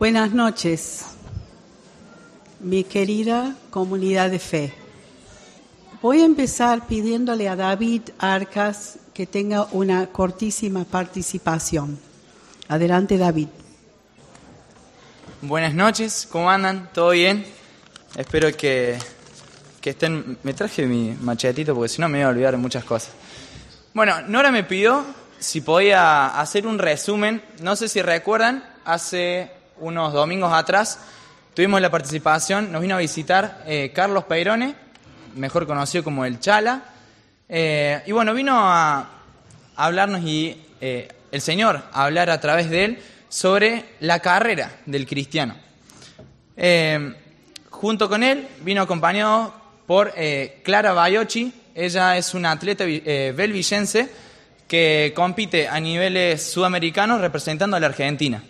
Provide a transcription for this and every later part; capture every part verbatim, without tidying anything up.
Buenas noches, mi querida comunidad de fe. Voy a empezar pidiéndole a David Arcas que tenga una cortísima participación. Adelante, David. Buenas noches, ¿cómo andan? ¿Todo bien? Espero que, que estén... Me traje mi machetito porque si no me voy a olvidar de muchas cosas. Bueno, Nora me pidió si podía hacer un resumen. No sé si recuerdan, hace unos domingos atrás tuvimos la participación, nos vino a visitar eh, Carlos Peirone, mejor conocido como el Chala. Eh, y bueno, vino a, a hablarnos y eh, el Señor a hablar a través de él sobre la carrera del cristiano. Eh, junto con él vino acompañado por eh, Clara Baiocchi. Ella es una atleta eh, belvillense que compite a niveles sudamericanos representando a la Argentina.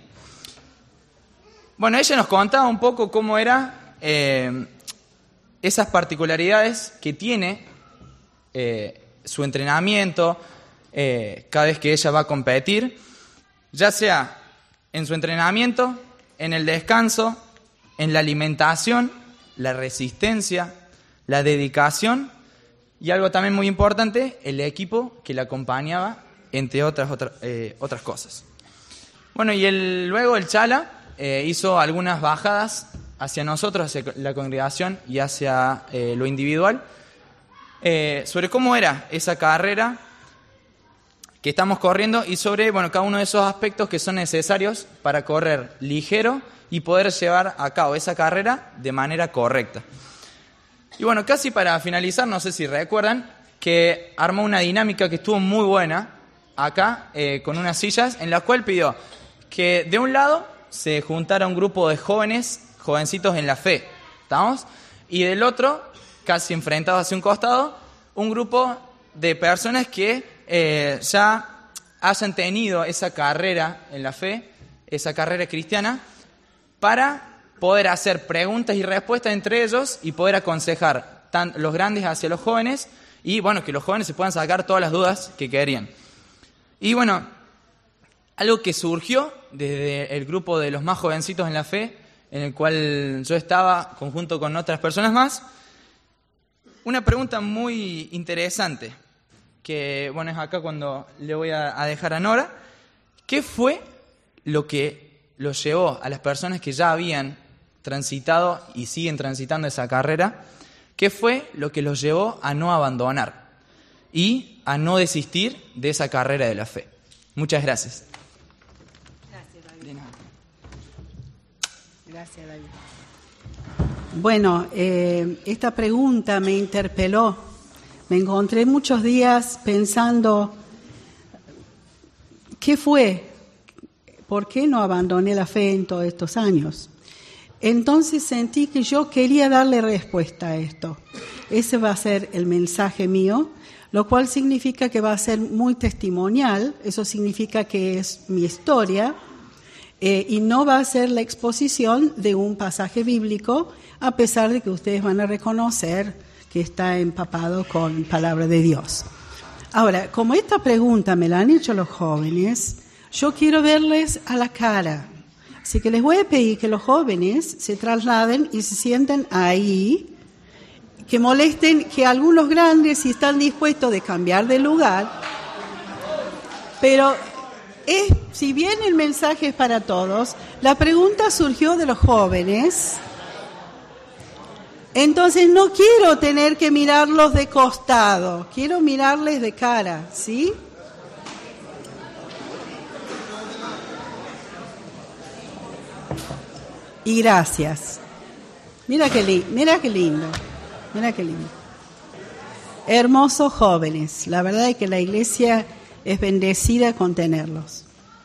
Bueno, ella nos contaba un poco cómo era eh, esas particularidades que tiene eh, su entrenamiento eh, cada vez que ella va a competir, ya sea en su entrenamiento, en el descanso, en la alimentación, la resistencia, la dedicación y algo también muy importante, el equipo que la acompañaba, entre otras, otras, eh, otras cosas. Bueno, y el, luego el Chala eh, hizo algunas bajadas hacia nosotros, hacia la congregación y hacia eh, lo individual, eh, sobre cómo era esa carrera que estamos corriendo y sobre bueno, cada uno de esos aspectos que son necesarios para correr ligero y poder llevar a cabo esa carrera de manera correcta. Y bueno, casi para finalizar, no sé si recuerdan, que armó una dinámica que estuvo muy buena acá, eh, con unas sillas, en la cual pidió que de un lado se juntara un grupo de jóvenes, jovencitos en la fe, ¿estamos? Y del otro, casi enfrentados hacia un costado, un grupo de personas que eh, ya hayan tenido esa carrera en la fe, esa carrera cristiana, para poder hacer preguntas y respuestas entre ellos y poder aconsejar tanto los grandes hacia los jóvenes y bueno, que los jóvenes se puedan sacar todas las dudas que querían. Y bueno, algo que surgió desde el grupo de los más jovencitos en la fe, en el cual yo estaba conjunto con otras personas más, una pregunta muy interesante, que bueno, es acá cuando le voy a, a dejar a Nora. ¿Qué fue lo que los llevó a las personas que ya habían transitado y siguen transitando esa carrera? ¿Qué fue lo que los llevó a no abandonar y a no desistir de esa carrera de la fe? Muchas gracias. Gracias, David. Gracias, David. Bueno, eh, esta pregunta me interpeló. Me encontré muchos días pensando, ¿qué fue? ¿Por qué no abandoné la fe en todos estos años? Entonces sentí que yo quería darle respuesta a esto. Ese va a ser el mensaje mío, lo cual significa que va a ser muy testimonial. Eso significa que es mi historia eh, y no va a ser la exposición de un pasaje bíblico, a pesar de que ustedes van a reconocer que está empapado con palabra de Dios. Ahora, como esta pregunta me la han hecho los jóvenes, yo quiero verles a la cara. Así que les voy a pedir que los jóvenes se trasladen y se sienten ahí, que molesten, que algunos grandes, si están dispuestos de cambiar de lugar. Pero es, si bien el mensaje es para todos, la pregunta surgió de los jóvenes. Entonces no quiero tener que mirarlos de costado, quiero mirarles de cara, ¿sí? Y gracias. Mira qué, li- mira qué lindo, mira qué lindo. Hermosos jóvenes, la verdad es que la iglesia es bendecida con tenerlos.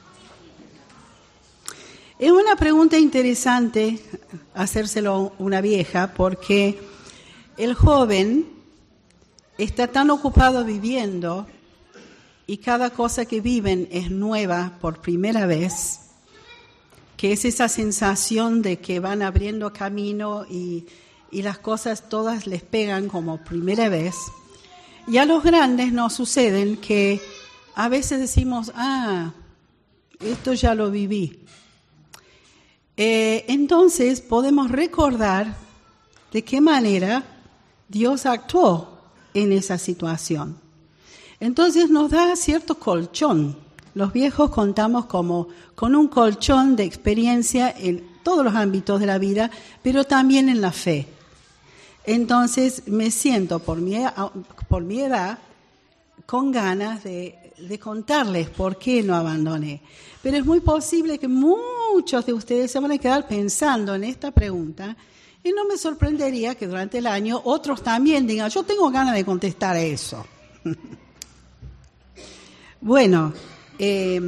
Es una pregunta interesante hacérselo a una vieja, porque el joven está tan ocupado viviendo y cada cosa que viven es nueva por primera vez, que es esa sensación de que van abriendo camino y, y las cosas todas les pegan como primera vez. Y a los grandes nos suceden que a veces decimos, ah, esto ya lo viví. Eh, entonces podemos recordar de qué manera Dios actuó en esa situación. Entonces nos da cierto colchón. Los viejos contamos como con un colchón de experiencia en todos los ámbitos de la vida, pero también en la fe. Entonces me siento por mi, por mi edad con ganas de, de contarles por qué no abandoné. Pero es muy posible que muchos de ustedes se van a quedar pensando en esta pregunta y no me sorprendería que durante el año otros también digan, yo tengo ganas de contestar eso. Bueno, eh,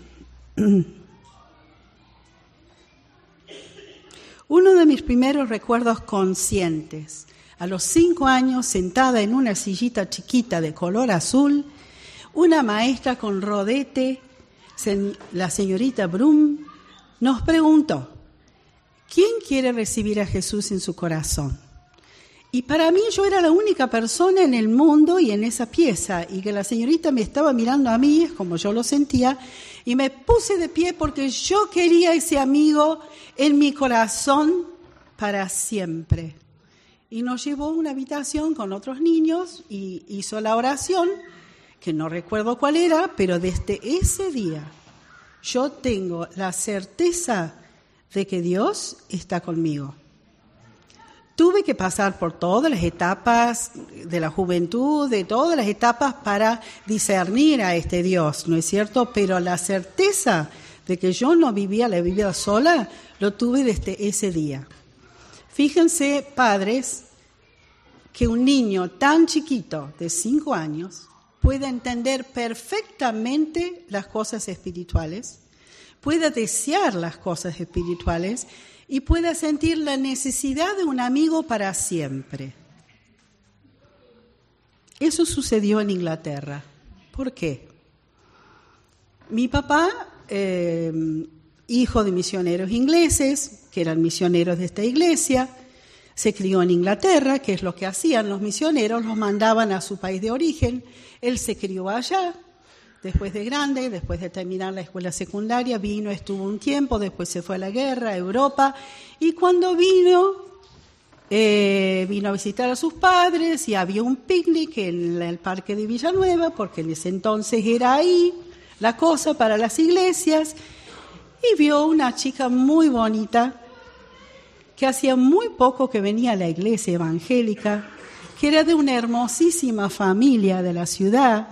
uno de mis primeros recuerdos conscientes, a los cinco años, sentada en una sillita chiquita de color azul, una maestra con rodete, la señorita Brum, nos preguntó, ¿quién quiere recibir a Jesús en su corazón? Y para mí yo era la única persona en el mundo y en esa pieza, y que la señorita me estaba mirando a mí, como yo lo sentía, y me puse de pie porque yo quería ese amigo en mi corazón para siempre. Y nos llevó a una habitación con otros niños y hizo la oración, que no recuerdo cuál era, pero desde ese día yo tengo la certeza de que Dios está conmigo. Tuve que pasar por todas las etapas de la juventud, de todas las etapas para discernir a este Dios, ¿no es cierto? Pero la certeza de que yo no vivía la vida sola, lo tuve desde ese día. Fíjense, padres, que un niño tan chiquito, de cinco años, puede entender perfectamente las cosas espirituales, puede desear las cosas espirituales y pueda sentir la necesidad de un amigo para siempre. Eso sucedió en Inglaterra. ¿Por qué? Mi papá, eh, hijo de misioneros ingleses, que eran misioneros de esta iglesia, se crió en Inglaterra, que es lo que hacían los misioneros, los mandaban a su país de origen. Él se crió allá. Después de grande, después de terminar la escuela secundaria, vino, estuvo un tiempo, después se fue a la guerra, a Europa, y cuando vino, eh, vino a visitar a sus padres y había un picnic en el parque de Villanueva, porque en ese entonces era ahí la cosa para las iglesias, y vio una chica muy bonita, que hacía muy poco que venía a la iglesia evangélica, que era de una hermosísima familia de la ciudad,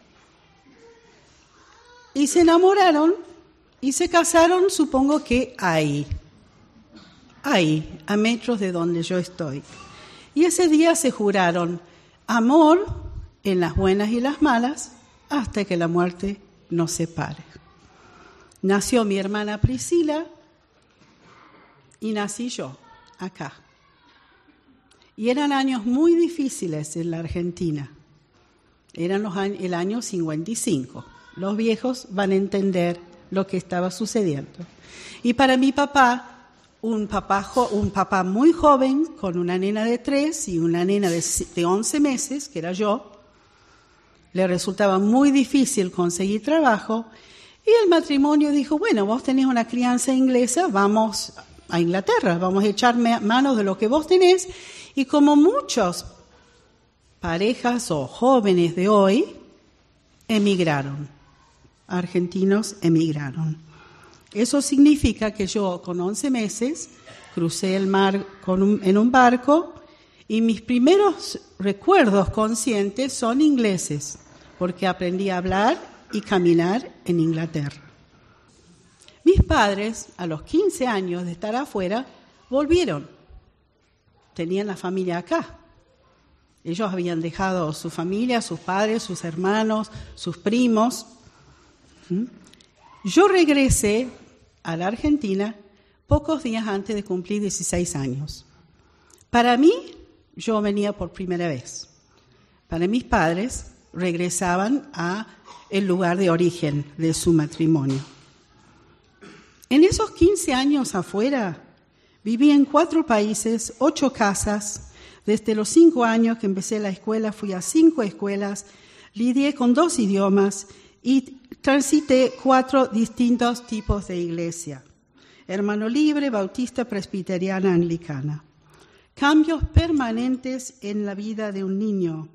y se enamoraron y se casaron, supongo que ahí, ahí, a metros de donde yo estoy. Y ese día se juraron amor en las buenas y las malas hasta que la muerte nos separe. Nació mi hermana Priscila y nací yo, acá. Y eran años muy difíciles en la Argentina. Eran los años, el año cincuenta y cinco. Los viejos van a entender lo que estaba sucediendo. Y para mi papá, un papá, jo- un papá muy joven, con una nena de tres y una nena de, de once meses, que era yo, le resultaba muy difícil conseguir trabajo, y el matrimonio dijo, bueno, vos tenés una crianza inglesa, vamos a Inglaterra, vamos a echar manos de lo que vos tenés, y como muchas parejas o jóvenes de hoy, emigraron. Argentinos emigraron. Eso significa que yo con once meses crucé el mar con un, en un barco y mis primeros recuerdos conscientes son ingleses, porque aprendí a hablar y caminar en Inglaterra. Mis padres, a los quince años de estar afuera, volvieron. Tenían la familia acá. Ellos habían dejado su familia, sus padres, sus hermanos, sus primos. Yo regresé a la Argentina pocos días antes de cumplir dieciséis años. Para mí, yo venía por primera vez. Para mis padres, regresaban a el lugar de origen de su matrimonio. En esos quince años afuera, viví en cuatro países, ocho casas. Desde los cinco años que empecé la escuela, fui a cinco escuelas, lidié con dos idiomas y transité cuatro distintos tipos de iglesia. hermano libre, bautista, presbiteriana, anglicana. Cambios permanentes en la vida de un niño.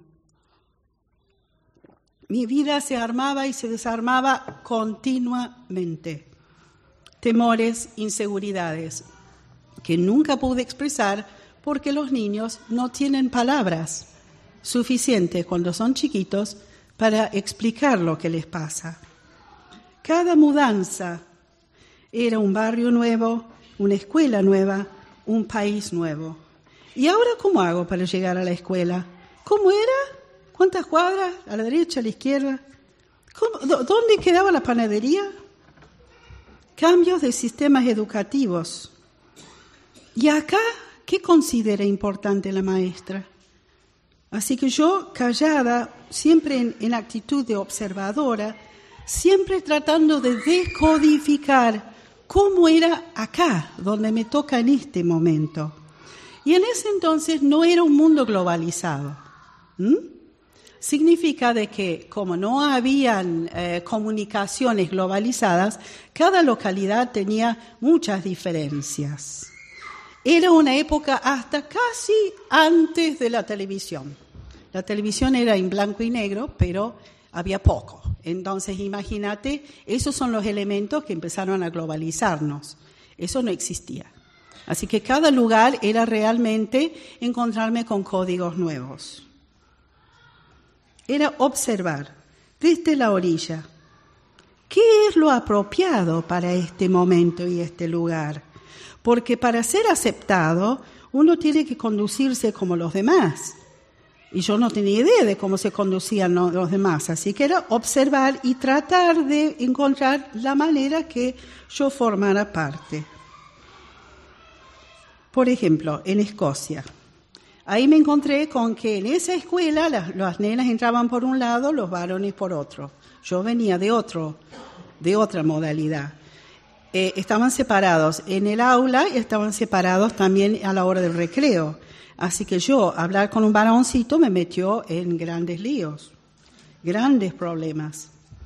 Mi vida se armaba y se desarmaba continuamente. Temores, inseguridades, que nunca pude expresar porque los niños no tienen palabras suficientes cuando son chiquitos para explicar lo que les pasa. Cada mudanza era un barrio nuevo, una escuela nueva, un país nuevo. ¿Y ahora cómo hago para llegar a la escuela? ¿Cómo era? ¿Cuántas cuadras? ¿A la derecha, a la izquierda? ¿Cómo? ¿Dónde quedaba la panadería? Cambios de sistemas educativos. ¿Y acá qué considera importante la maestra? Así que yo, callada, siempre en, en actitud de observadora, siempre tratando de decodificar cómo era acá, donde me toca en este momento. Y en ese entonces no era un mundo globalizado. ¿Mm? Significa de que como no habían eh, comunicaciones globalizadas, cada localidad tenía muchas diferencias. Era una época hasta casi antes de la televisión. La televisión era en blanco y negro, pero había poco. Entonces, imagínate, esos son los elementos que empezaron a globalizarnos. Eso no existía. Así que cada lugar era realmente encontrarme con códigos nuevos. Era observar desde la orilla qué es lo apropiado para este momento y este lugar. Porque para ser aceptado, uno tiene que conducirse como los demás. Y yo no tenía idea de cómo se conducían los demás. Así que era observar y tratar de encontrar la manera que yo formara parte. Por ejemplo, en Escocia. Ahí me encontré con que en esa escuela las, las nenas entraban por un lado, los varones por otro. Yo venía de otro, de otra modalidad. Eh, estaban separados en el aula y estaban separados también a la hora del recreo. Así que yo, hablar con un varoncito me metió en grandes líos, grandes problemas.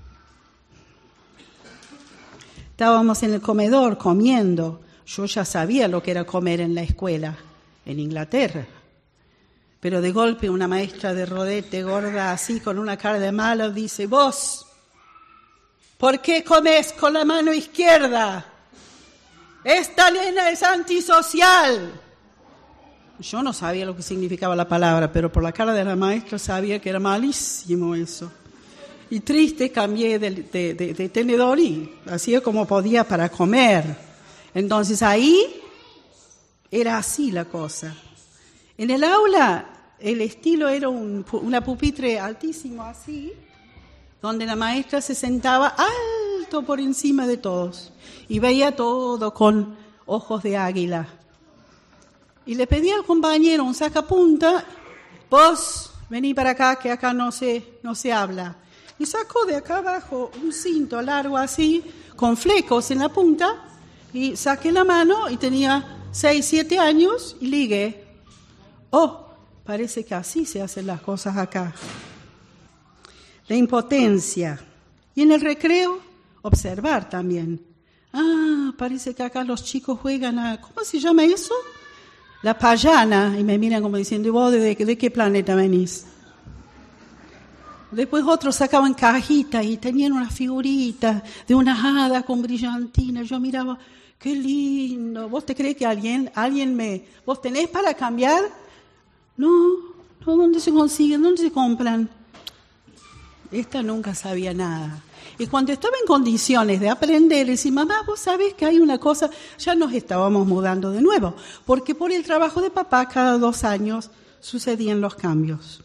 Estábamos en el comedor comiendo. Yo ya sabía lo que era comer en la escuela, en Inglaterra. Pero de golpe una maestra de rodete gorda así con una cara de malo dice: vos, ¿por qué comes con la mano izquierda? Esta nena es antisocial. Yo no sabía lo que significaba la palabra, pero por la cara de la maestra sabía que era malísimo eso. Y triste cambié de, de, de, de tenedor y hacía como podía para comer. Entonces ahí era así la cosa. En el aula el estilo era un, una pupitre altísimo así, donde la maestra se sentaba alto por encima de todos y veía todo con ojos de águila. Y le pedí al compañero un sacapunta: vos vení para acá que acá no se, no se habla. Y sacó de acá abajo un cinto largo así, con flecos en la punta, y saqué la mano y tenía seis, siete años y ligué. Oh, parece que así se hacen las cosas acá. La impotencia. Y en el recreo, observar también. Ah, parece que acá los chicos juegan a... ¿Cómo se llama eso? La payana. Y me miran como diciendo: ¿y vos de, de, de qué planeta venís? Después otros sacaban cajitas y tenían unas figuritas de unas hadas con brillantina. Yo miraba, qué lindo. ¿Vos te crees que alguien, alguien me... ¿Vos tenés para cambiar? No, no, ¿dónde se consiguen? ¿Dónde se compran? Esta nunca sabía nada. Y cuando estaba en condiciones de aprender, decía: mamá, vos sabés que hay una cosa, ya nos estábamos mudando de nuevo, porque por el trabajo de papá cada dos años sucedían los cambios.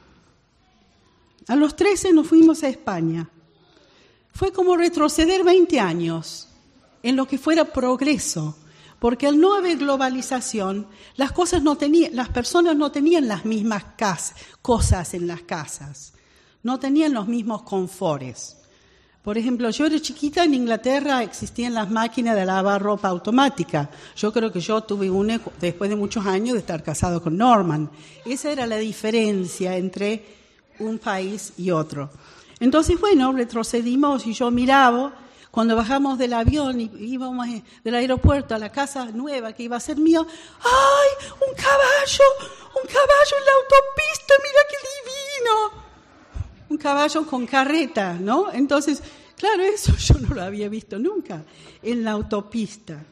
A los trece nos fuimos a España. Fue como retroceder veinte años en lo que fuera progreso. Porque al no haber globalización, las cosas no tenían, las personas no tenían las mismas casas, cosas en las casas, no tenían los mismos confortes. Por ejemplo, yo era chiquita, en Inglaterra existían las máquinas de lavar ropa automática. Yo creo que yo tuve una después de muchos años de estar casado con Norman. Esa era la diferencia entre un país y otro. Entonces, bueno, retrocedimos y yo miraba Cuando bajamos del avión y íbamos del aeropuerto a la casa nueva que iba a ser mío, ¡ay, un caballo! ¡Un caballo en la autopista! ¡Mira qué divino! Un caballo con carreta, ¿no? Entonces, claro, eso yo no lo había visto nunca en la autopista.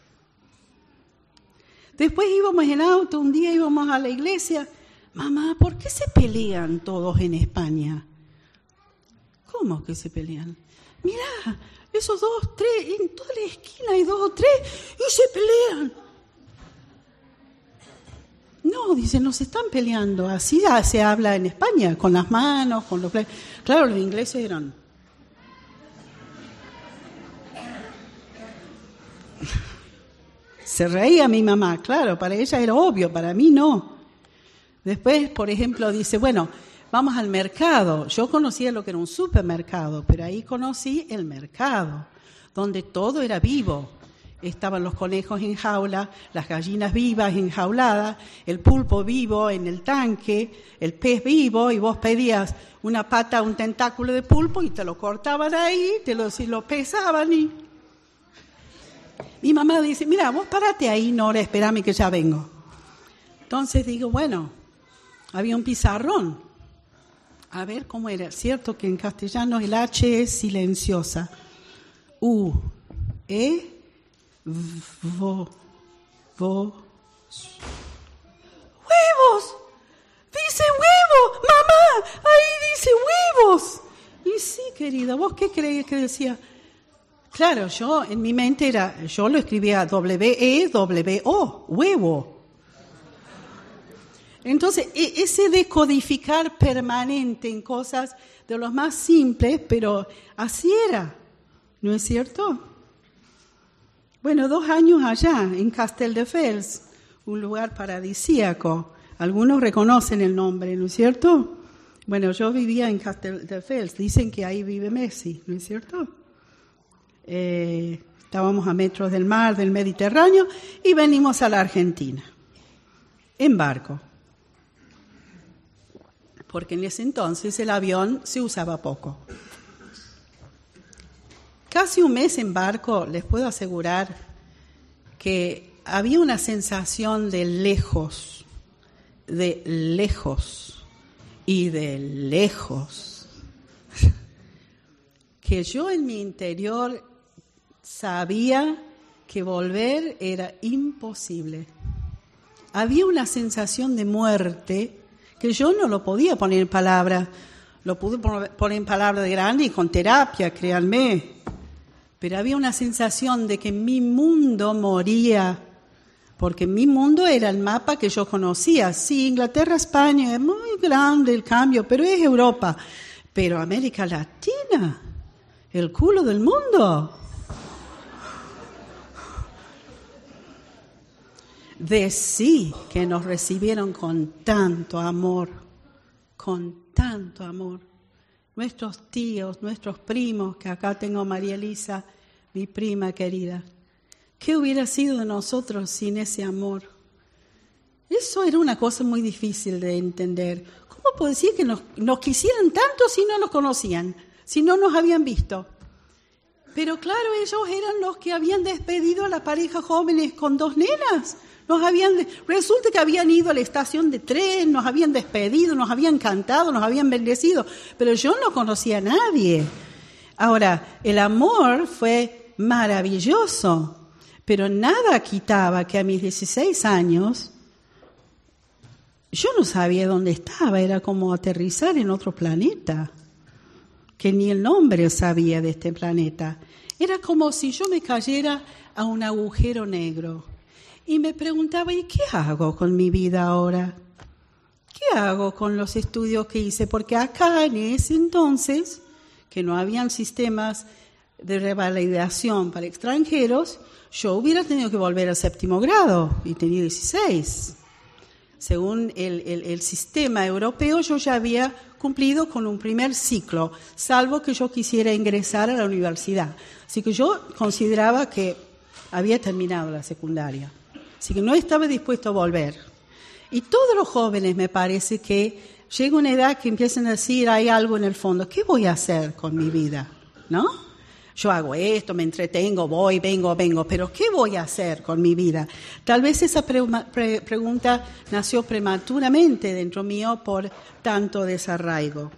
Después íbamos en auto, un día íbamos a la iglesia. Mamá, ¿por qué se pelean todos en España? ¿Cómo que se pelean? Mirá, esos dos, tres, en toda la esquina hay dos o tres y se pelean. No, dice, no se están peleando. Así se habla en España, con las manos, con los... Claro, los ingleses eran... Se reía mi mamá, claro, para ella era obvio, para mí no. Después, por ejemplo, dice, bueno, vamos al mercado. Yo conocía lo que era un supermercado, pero ahí conocí el mercado, donde todo era vivo. Estaban los conejos en jaula, las gallinas vivas enjauladas, el pulpo vivo en el tanque, el pez vivo, y vos pedías una pata, un tentáculo de pulpo y te lo cortaban ahí, te lo, y lo pesaban y... Mi mamá dice, mira, vos parate ahí, Nora, espérame que ya vengo. Entonces digo, bueno, había un pizarrón. A ver cómo era. Cierto que en castellano el H es silenciosa. U, E, vo, vo. ¡Huevos! ¡Dice huevos! ¡Mamá! ¡Ahí dice huevos! Y sí, querida, ¿vos qué crees que decía? Claro, yo en mi mente era, yo lo escribía W E W O, huevo. Entonces, ese decodificar permanente en cosas de los más simples, pero así era, ¿no es cierto? Bueno, dos años allá, en Castelldefels, un lugar paradisíaco. Algunos reconocen el nombre, ¿no es cierto? Bueno, yo vivía en Castelldefels, dicen que ahí vive Messi, ¿no es cierto? Eh, estábamos a metros del mar, del Mediterráneo, y venimos a la Argentina, en barco. Porque en ese entonces el avión se usaba poco. Casi un mes en barco, les puedo asegurar que había una sensación de lejos, de lejos y de lejos, que yo en mi interior sabía que volver era imposible. Había una sensación de muerte que yo no lo podía poner en palabras. Lo pude poner en palabras de grande y con terapia, créanme. Pero había una sensación de que mi mundo moría, porque mi mundo era el mapa que yo conocía. Sí, Inglaterra, España, es muy grande el cambio, pero es Europa. Pero América Latina, el culo del mundo. De sí que nos recibieron con tanto amor, con tanto amor. Nuestros tíos, nuestros primos, que acá tengo a María Elisa, mi prima querida. ¿Qué hubiera sido de nosotros sin ese amor? Eso era una cosa muy difícil de entender. ¿Cómo puede decir que nos, nos quisieran tanto si no nos conocían, si no nos habían visto? Pero claro, ellos eran los que habían despedido a las parejas jóvenes con dos nenas. Nos habían, resulta que habían ido a la estación de tren, nos habían despedido, nos habían cantado, nos habían bendecido, pero yo no conocía a nadie. Ahora, el amor fue maravilloso, pero nada quitaba que a mis dieciséis años yo no sabía dónde estaba, era como aterrizar en otro planeta, que ni el nombre sabía de este planeta. Era como si yo me cayera a un agujero negro. Y me preguntaba, ¿y qué hago con mi vida ahora? ¿Qué hago con los estudios que hice? Porque acá en ese entonces, que no habían sistemas de revalidación para extranjeros, yo hubiera tenido que volver al séptimo grado y tenía dieciséis. Según el, el, el sistema europeo, yo ya había cumplido con un primer ciclo, salvo que yo quisiera ingresar a la universidad. Así que yo consideraba que había terminado la secundaria. Así que no estaba dispuesto a volver. Y todos los jóvenes me parece que llega una edad que empiezan a decir, hay algo en el fondo, ¿qué voy a hacer con mi vida? ¿No? Yo hago esto, me entretengo, voy, vengo, vengo, pero ¿qué voy a hacer con mi vida? Tal vez esa pre- pre- pregunta nació prematuramente dentro mío por tanto desarraigo.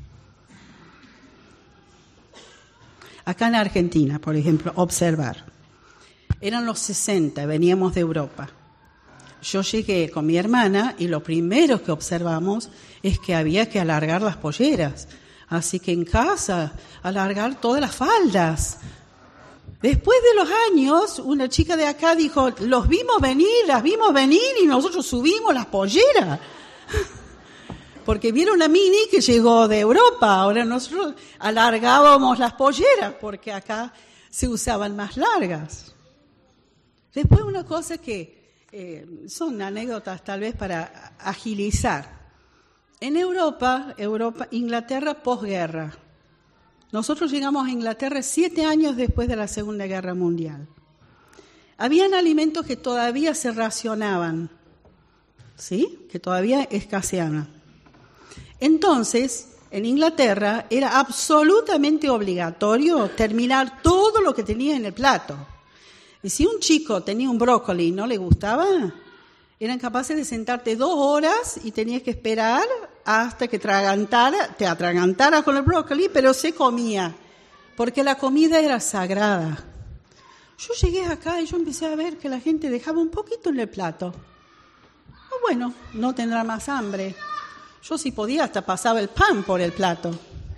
Acá en Argentina, por ejemplo, observar. Eran los sesenta, veníamos de Europa. Yo llegué con mi hermana y lo primero que observamos es que había que alargar las polleras. Así que en casa, alargar todas las faldas. Después de los años, una chica de acá dijo, los vimos venir, las vimos venir y nosotros subimos las polleras. Porque vieron a Mini que llegó de Europa. Ahora nosotros alargábamos las polleras porque acá se usaban más largas. Después una cosa que eh, son anécdotas tal vez para agilizar. En Europa, Europa, Inglaterra posguerra. Nosotros llegamos a Inglaterra siete años después de la Segunda Guerra Mundial. Habían alimentos que todavía se racionaban, ¿sí? Que todavía escaseaban. Entonces, en Inglaterra era absolutamente obligatorio terminar todo lo que tenía en el plato. Y si un chico tenía un brócoli y no le gustaba, eran capaces de sentarte dos horas y tenías que esperar hasta que tragantara, te atragantaras con el brócoli, pero se comía, porque la comida era sagrada. Yo llegué acá y yo empecé a ver que la gente dejaba un poquito en el plato. Bueno, no tendrá más hambre. Yo si podía hasta pasaba el pan por el plato.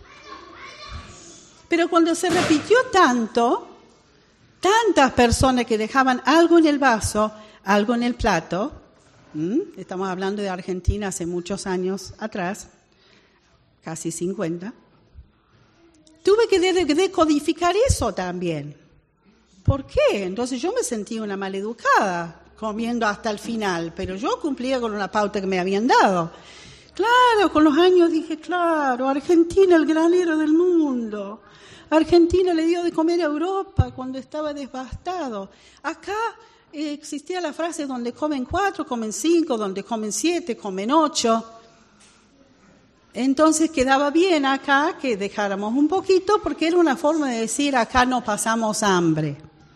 Pero cuando se repitió tanto, tantas personas que dejaban algo en el vaso, algo en el plato, estamos hablando de Argentina hace muchos años atrás, casi cincuenta, tuve que decodificar eso también. ¿Por qué? Entonces yo me sentía una maleducada comiendo hasta el final, pero yo cumplía con una pauta que me habían dado. Claro, con los años dije, claro, Argentina el granero del mundo. Argentina le dio de comer a Europa cuando estaba devastado. Acá eh, existía la frase donde comen cuatro, comen cinco, donde comen siete, comen ocho. Entonces quedaba bien acá que dejáramos un poquito porque era una forma de decir acá no pasamos hambre.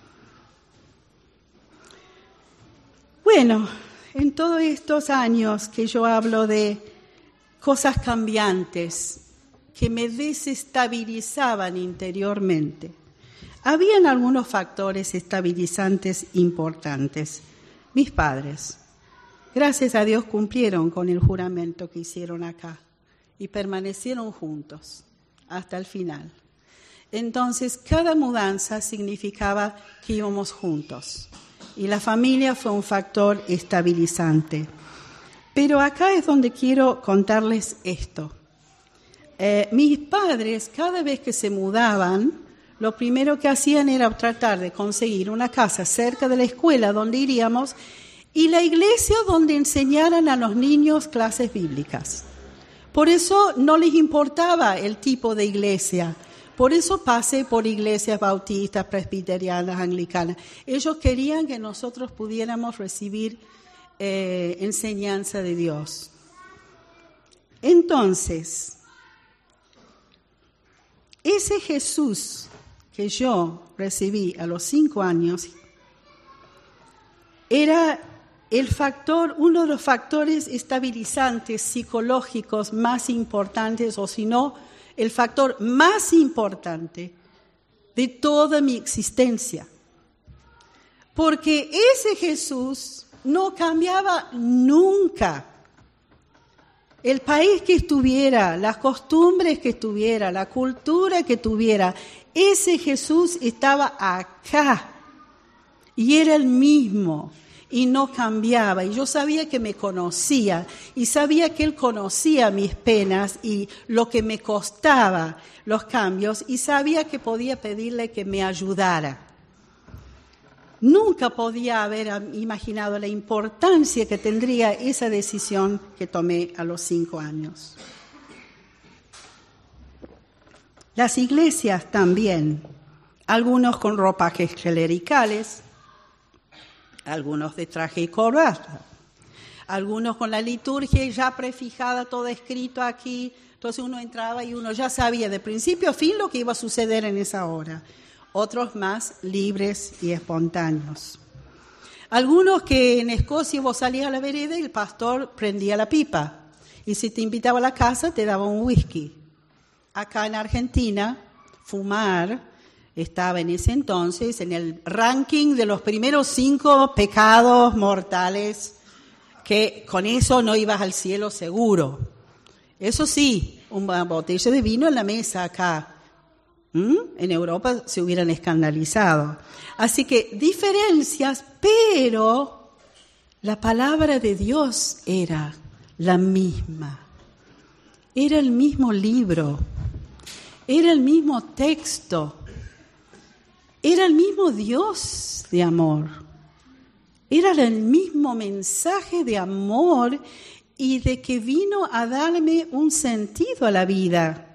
Bueno, en todos estos años que yo hablo de cosas cambiantes que me desestabilizaban interiormente, habían algunos factores estabilizantes importantes. Mis padres, gracias a Dios, cumplieron con el juramento que hicieron acá y permanecieron juntos hasta el final. Entonces, cada mudanza significaba que íbamos juntos y la familia fue un factor estabilizante. Pero acá es donde quiero contarles esto. Eh, mis padres, cada vez que se mudaban, lo primero que hacían era tratar de conseguir una casa cerca de la escuela donde iríamos y la iglesia donde enseñaran a los niños clases bíblicas. Por eso no les importaba el tipo de iglesia. Por eso pasé por iglesias bautistas, presbiterianas, anglicanas. Ellos querían que nosotros pudiéramos recibir eh, enseñanza de Dios. Entonces, ese Jesús que yo recibí a los cinco años era el factor, uno de los factores estabilizantes psicológicos más importantes, o si no, el factor más importante de toda mi existencia. Porque ese Jesús no cambiaba nunca. El país que estuviera, las costumbres que estuviera, la cultura que tuviera, ese Jesús estaba acá y era el mismo y no cambiaba. Y yo sabía que me conocía y sabía que Él conocía mis penas y lo que me costaba los cambios y sabía que podía pedirle que me ayudara. Nunca podía haber imaginado la importancia que tendría esa decisión que tomé a los cinco años. Las iglesias también, algunos con ropajes clericales, algunos de traje y corbata, algunos con la liturgia ya prefijada, todo escrito aquí. Entonces uno entraba y uno ya sabía de principio a fin lo que iba a suceder en esa hora. otros más libres y espontáneos. Algunos que en Escocia vos salías a la vereda y el pastor prendía la pipa. Y si te invitaba a la casa, te daba un whisky. Acá en Argentina, fumar estaba en ese entonces en el ranking de los primeros cinco pecados mortales, que con eso no ibas al cielo seguro. Eso sí, una botella de vino en la mesa acá. ¿Mm? En Europa se hubieran escandalizado. Así que diferencias, pero la palabra de Dios era la misma. Era el mismo libro. Era el mismo texto. Era el mismo Dios de amor. Era el mismo mensaje de amor y de que vino a darme un sentido a la vida.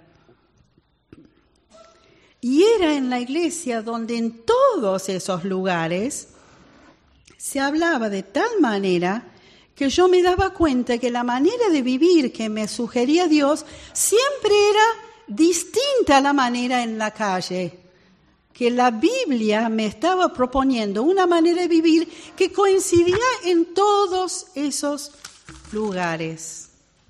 Y era en la iglesia donde en todos esos lugares se hablaba de tal manera que yo me daba cuenta que la manera de vivir que me sugería Dios siempre era distinta a la manera en la calle. Que la Biblia me estaba proponiendo una manera de vivir que coincidía en todos esos lugares.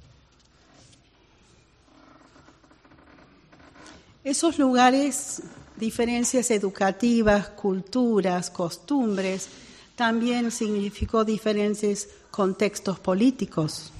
Esos lugares, diferencias educativas, culturas, costumbres, también significó diferentes contextos políticos.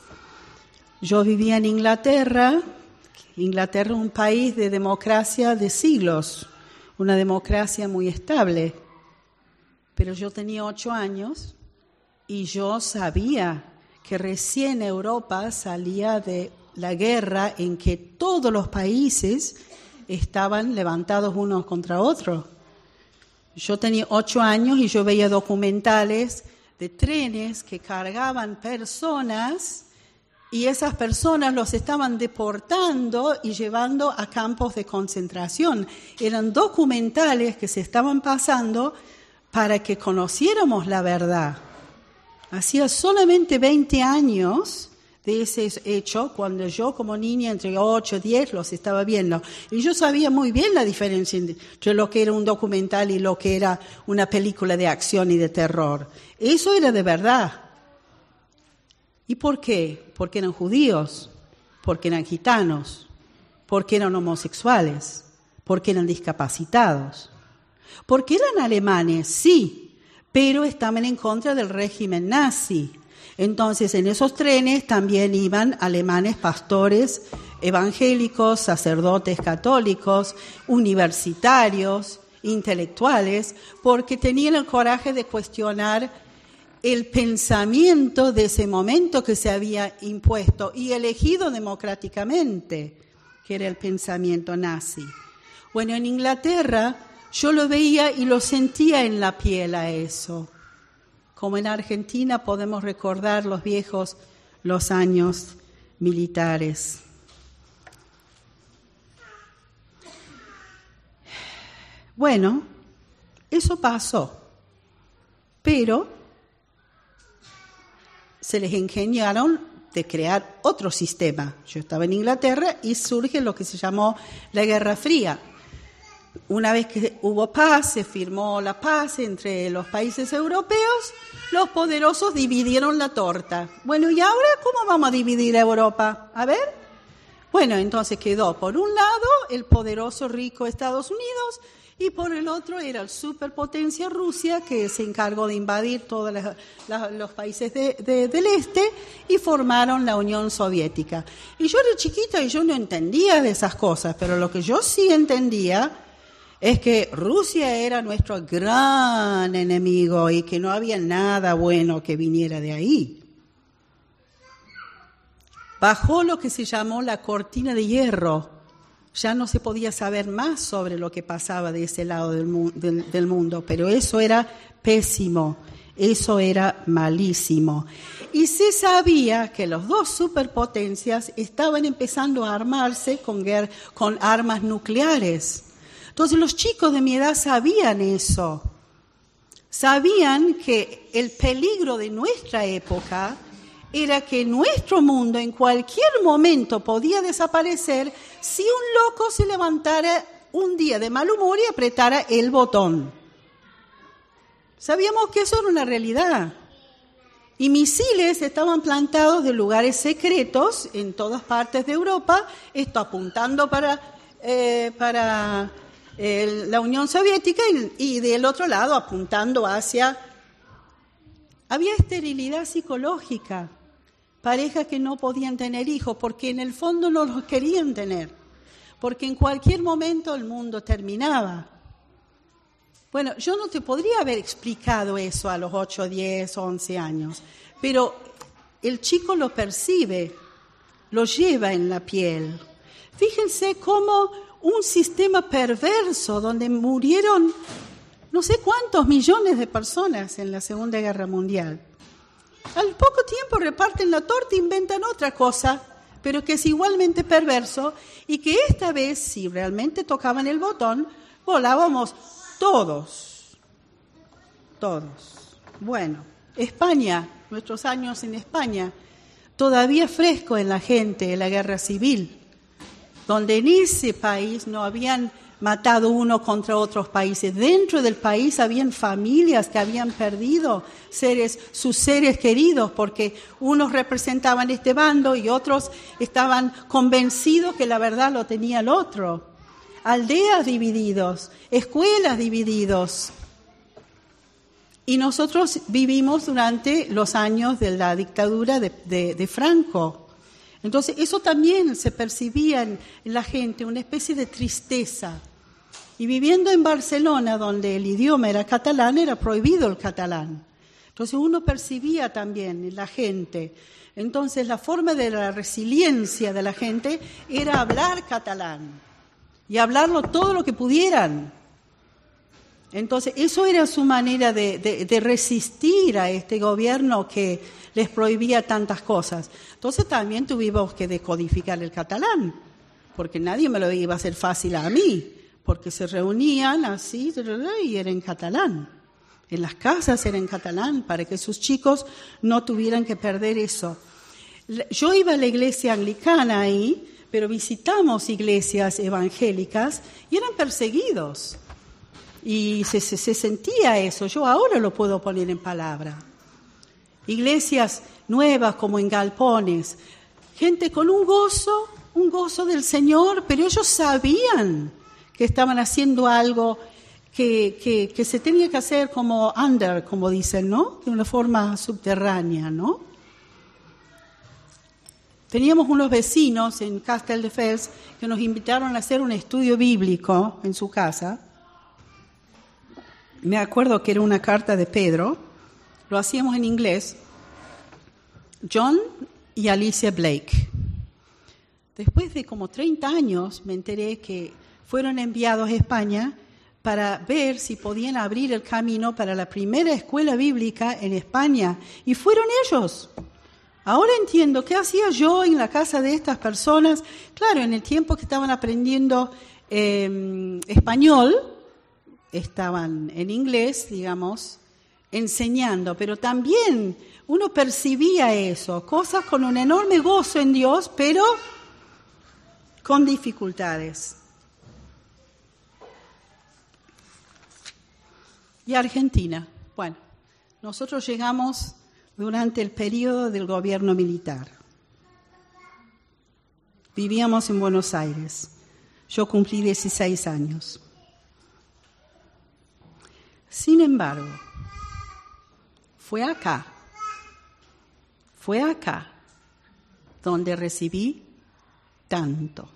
Yo vivía en Inglaterra, Inglaterra es un país de democracia de siglos, una democracia muy estable, pero yo tenía ocho años y yo sabía que recién Europa salía de la guerra en que todos los países estaban levantados unos contra otros. Yo tenía ocho años y yo veía documentales de trenes que cargaban personas y esas personas los estaban deportando y llevando a campos de concentración. Eran documentales que se estaban pasando para que conociéramos la verdad. Hacía solamente veinte años de ese hecho, cuando yo como niña entre ocho y diez los estaba viendo. Y yo sabía muy bien la diferencia entre lo que era un documental y lo que era una película de acción y de terror. Eso era de verdad. ¿Y por qué? Porque eran judíos, porque eran gitanos, porque eran homosexuales, porque eran discapacitados, porque eran alemanes, sí, pero estaban en contra del régimen nazi. Entonces, en esos trenes también iban alemanes, pastores evangélicos, sacerdotes católicos, universitarios, intelectuales, porque tenían el coraje de cuestionar el pensamiento de ese momento que se había impuesto y elegido democráticamente, que era el pensamiento nazi. Bueno, en Inglaterra yo lo veía y lo sentía en la piel a eso. Como en Argentina podemos recordar los viejos, los años militares. Bueno, eso pasó, pero se les ingeniaron de crear otro sistema. Yo estaba en Inglaterra y surge lo que se llamó la Guerra Fría. Una vez que hubo paz, se firmó la paz entre los países europeos, los poderosos dividieron la torta. Bueno, ¿y ahora cómo vamos a dividir a Europa? A ver. Bueno, entonces quedó por un lado el poderoso rico Estados Unidos y por el otro era el superpotencia Rusia, que se encargó de invadir todos la, la, los países de, de, del este y formaron la Unión Soviética. Y yo era chiquita y yo no entendía de esas cosas, pero lo que yo sí entendía es que Rusia era nuestro gran enemigo y que no había nada bueno que viniera de ahí. Bajó lo que se llamó la cortina de hierro. Ya no se podía saber más sobre lo que pasaba de ese lado del, mu- del, del mundo, pero eso era pésimo, eso era malísimo. Y se sabía que las dos superpotencias estaban empezando a armarse con, guer- con armas nucleares. Entonces los chicos de mi edad sabían eso, sabían que el peligro de nuestra época era que nuestro mundo en cualquier momento podía desaparecer si un loco se levantara un día de mal humor y apretara el botón. Sabíamos que eso era una realidad. Y misiles estaban plantados de lugares secretos en todas partes de Europa, esto apuntando para, eh, para eh, la Unión Soviética y, y del otro lado apuntando hacia... Había esterilidad psicológica, parejas que no podían tener hijos porque en el fondo no los querían tener, porque en cualquier momento el mundo terminaba. Bueno, yo no te podría haber explicado eso a los ocho, diez, once años, pero el chico lo percibe, lo lleva en la piel. Fíjense cómo un sistema perverso donde murieron no sé cuántos millones de personas en la Segunda Guerra Mundial. Al poco tiempo reparten la torta e inventan otra cosa, pero que es igualmente perverso y que esta vez, si realmente tocaban el botón, volábamos todos. Todos. Bueno, España, nuestros años en España, todavía fresco en la gente la guerra civil, donde en ese país no habían matado uno contra otros países. Dentro del país habían familias que habían perdido seres, sus seres queridos, porque unos representaban este bando y otros estaban convencidos que la verdad lo tenía el otro. Aldeas divididos, escuelas divididos. Y nosotros vivimos durante los años de la dictadura de, de, de Franco. Entonces eso también se percibía en, en la gente, una especie de tristeza. Y viviendo en Barcelona, donde el idioma era catalán, era prohibido el catalán. Entonces uno percibía también en la gente. Entonces la forma de la resiliencia de la gente era hablar catalán y hablarlo todo lo que pudieran. Entonces eso era su manera de, de, de resistir a este gobierno que les prohibía tantas cosas. Entonces también tuvimos que decodificar el catalán, porque nadie me lo iba a hacer fácil a mí, porque se reunían así y era en catalán. En las casas era en catalán, para que sus chicos no tuvieran que perder eso. Yo iba a la iglesia anglicana ahí, pero visitamos iglesias evangélicas y eran perseguidos. Y se, se, se sentía eso, yo ahora lo puedo poner en palabra. Iglesias nuevas como en galpones, gente con un gozo, un gozo del Señor, pero ellos sabían que estaban haciendo algo que, que, que se tenía que hacer como under, como dicen, ¿no? De una forma subterránea, ¿no? Teníamos unos vecinos en Castelldefels que nos invitaron a hacer un estudio bíblico en su casa. Me acuerdo que era una carta de Pedro, lo hacíamos en inglés, John y Alicia Blake. Después de como treinta años me enteré que fueron enviados a España para ver si podían abrir el camino para la primera escuela bíblica en España. Y fueron ellos. Ahora entiendo qué hacía yo en la casa de estas personas. Claro, en el tiempo que estaban aprendiendo eh, español, estaban en inglés, digamos, enseñando, pero también uno percibía eso, cosas con un enorme gozo en Dios, pero con dificultades. Y Argentina, bueno, nosotros llegamos durante el periodo del gobierno militar. Vivíamos en Buenos Aires. Yo cumplí dieciséis años. Sin embargo, fue acá, fue acá donde recibí tanto.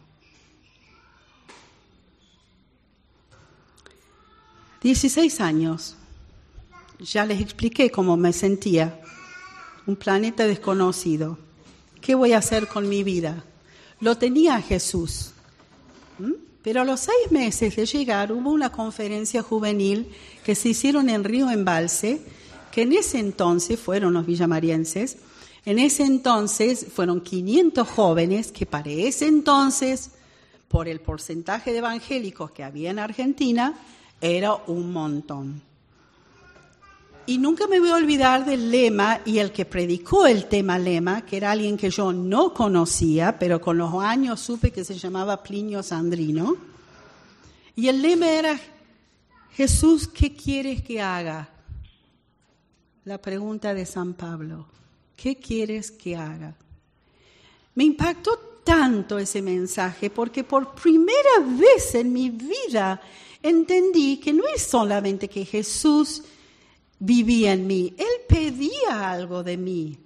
dieciséis años, ya les expliqué cómo me sentía, un planeta desconocido. ¿Qué voy a hacer con mi vida? Lo tenía a Jesús. ¿Mm? Pero a los seis meses de llegar hubo una conferencia juvenil que se hicieron en Río Embalse, que en ese entonces fueron los villamarienses, en ese entonces fueron quinientos jóvenes que para ese entonces, por el porcentaje de evangélicos que había en Argentina, era un montón. Y nunca me voy a olvidar del lema y el que predicó el tema lema, que era alguien que yo no conocía, pero con los años supe que se llamaba Plinio Sandrino. Y el lema era, Jesús, ¿qué quieres que haga? La pregunta de San Pablo, ¿qué quieres que haga? Me impactó tanto ese mensaje porque por primera vez en mi vida entendí que no es solamente que Jesús vivía en mí, Él pedía algo de mí.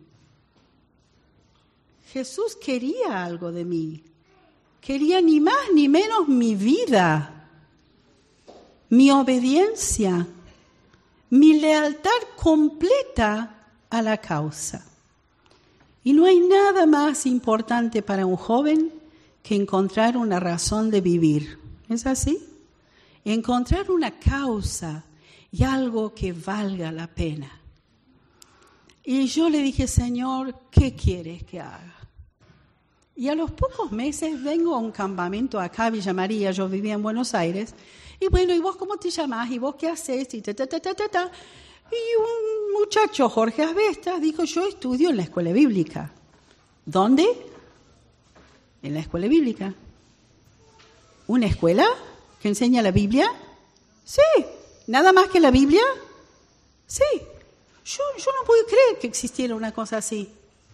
Jesús quería algo de mí. Quería ni más ni menos mi vida, mi obediencia, mi lealtad completa a la causa. Y no hay nada más importante para un joven que encontrar una razón de vivir. ¿Es así? Encontrar una causa y algo que valga la pena. Y yo le dije, Señor, ¿qué quieres que haga? Y a los pocos meses vengo a un campamento acá a Villa María, yo vivía en Buenos Aires, y bueno, ¿y vos cómo te llamás? ¿Y vos qué haces? Y ta, ta, ta, ta, ta, ta. Y un muchacho, Jorge Asbestas, dijo, yo estudio en la escuela bíblica. ¿Dónde? En la escuela bíblica. ¿Una escuela que enseña la Biblia? Sí. ¿Nada más que la Biblia? Sí. Yo, yo no puedo creer que existiera una cosa así.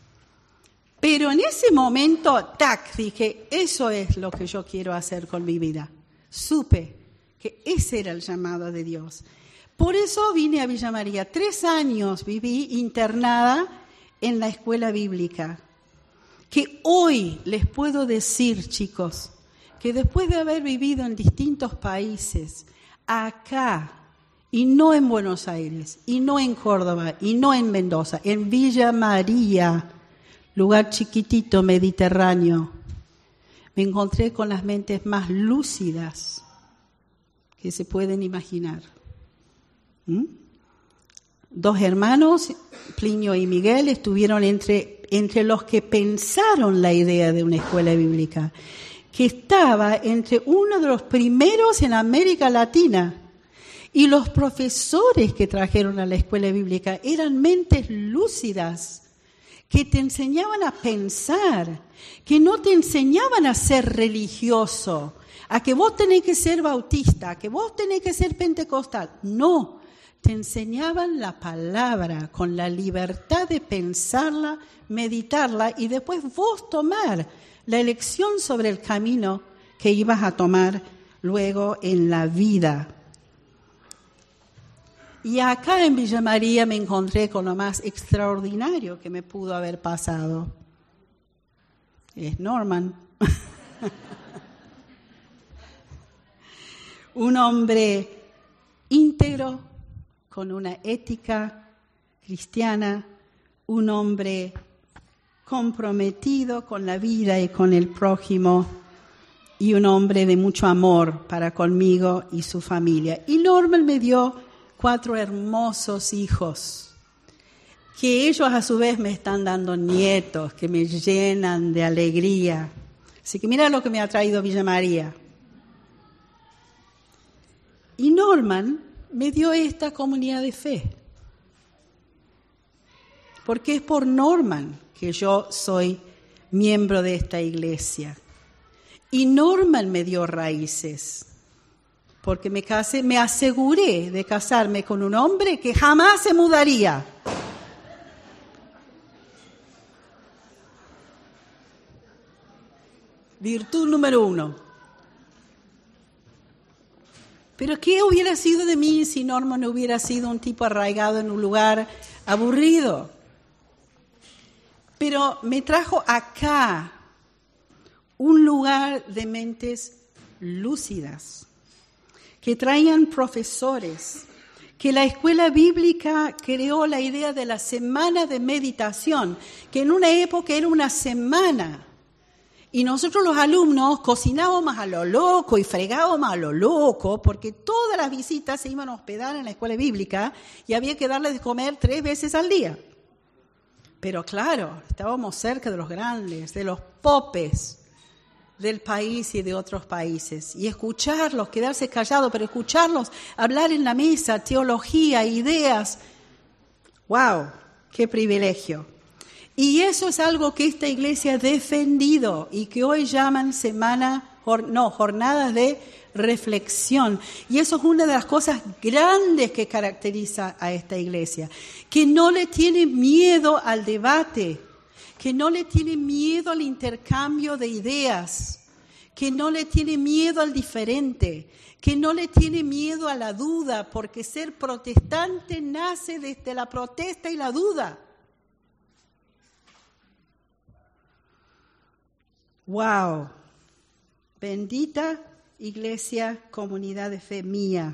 Pero en ese momento, tac, dije, eso es lo que yo quiero hacer con mi vida. Supe que ese era el llamado de Dios. Por eso vine a Villa María. Tres años viví internada en la escuela bíblica. Que hoy les puedo decir, chicos, que después de haber vivido en distintos países, acá, y no en Buenos Aires, y no en Córdoba, y no en Mendoza, en Villa María, lugar chiquitito, mediterráneo, me encontré con las mentes más lúcidas que se pueden imaginar. ¿Mm? Dos hermanos, Plinio y Miguel, estuvieron entre, entre los que pensaron la idea de una escuela bíblica, que estaba entre uno de los primeros en América Latina. Y los profesores que trajeron a la escuela bíblica eran mentes lúcidas, que te enseñaban a pensar, que no te enseñaban a ser religioso, a que vos tenés que ser bautista, a que vos tenés que ser pentecostal. No, te enseñaban la palabra con la libertad de pensarla, meditarla y después vos tomar la elección sobre el camino que ibas a tomar luego en la vida. Y acá en Villa María me encontré con lo más extraordinario que me pudo haber pasado. Es Norman. Un hombre íntegro, con una ética cristiana, un hombre comprometido con la vida y con el prójimo, y un hombre de mucho amor para conmigo y su familia. Y Norman me dio cuatro hermosos hijos, que ellos a su vez me están dando nietos, que me llenan de alegría. Así que mira lo que me ha traído Villa María. Y Norman me dio esta comunidad de fe, porque es por Norman que yo soy miembro de esta iglesia. Y Norman me dio raíces, porque me casé, me aseguré de casarme con un hombre que jamás se mudaría. Virtud número uno. Pero ¿qué hubiera sido de mí si Norman no hubiera sido un tipo arraigado en un lugar aburrido? Pero me trajo acá un lugar de mentes lúcidas, que traían profesores, que la escuela bíblica creó la idea de la semana de meditación, que en una época era una semana. Y nosotros los alumnos cocinábamos a lo loco y fregábamos a lo loco, porque todas las visitas se iban a hospedar en la escuela bíblica y había que darles de comer tres veces al día. Pero claro, estábamos cerca de los grandes, de los popes del país y de otros países. Y escucharlos, quedarse callados, pero escucharlos hablar en la mesa, teología, ideas. ¡Wow! ¡Qué privilegio! Y eso es algo que esta iglesia ha defendido y que hoy llaman Semana jor, no, jornadas de reflexión. Y eso es una de las cosas grandes que caracteriza a esta iglesia, que no le tiene miedo al debate, que no le tiene miedo al intercambio de ideas, que no le tiene miedo al diferente, que no le tiene miedo a la duda, porque ser protestante nace desde la protesta y la duda. ¡Wow! Bendita iglesia, comunidad de fe mía.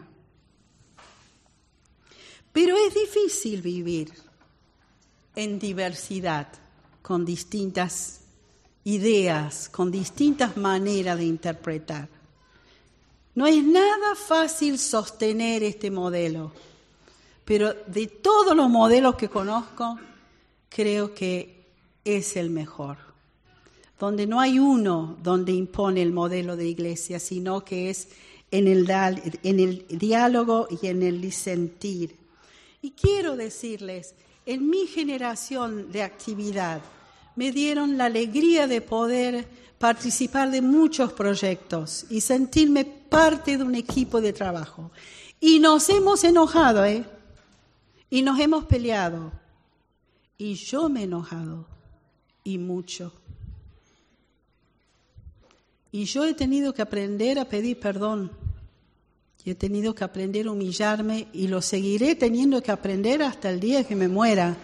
Pero es difícil vivir en diversidad, con distintas ideas, con distintas maneras de interpretar. No es nada fácil sostener este modelo, pero de todos los modelos que conozco, creo que es el mejor. Donde no hay uno donde impone el modelo de iglesia, sino que es en el, en el diálogo y en el disentir. Y quiero decirles, en mi generación de actividad, me dieron la alegría de poder participar de muchos proyectos y sentirme parte de un equipo de trabajo. Y nos hemos enojado, ¿eh? Y nos hemos peleado. Y yo me he enojado, y mucho. Y yo he tenido que aprender a pedir perdón. Y he tenido que aprender a humillarme y lo seguiré teniendo que aprender hasta el día que me muera.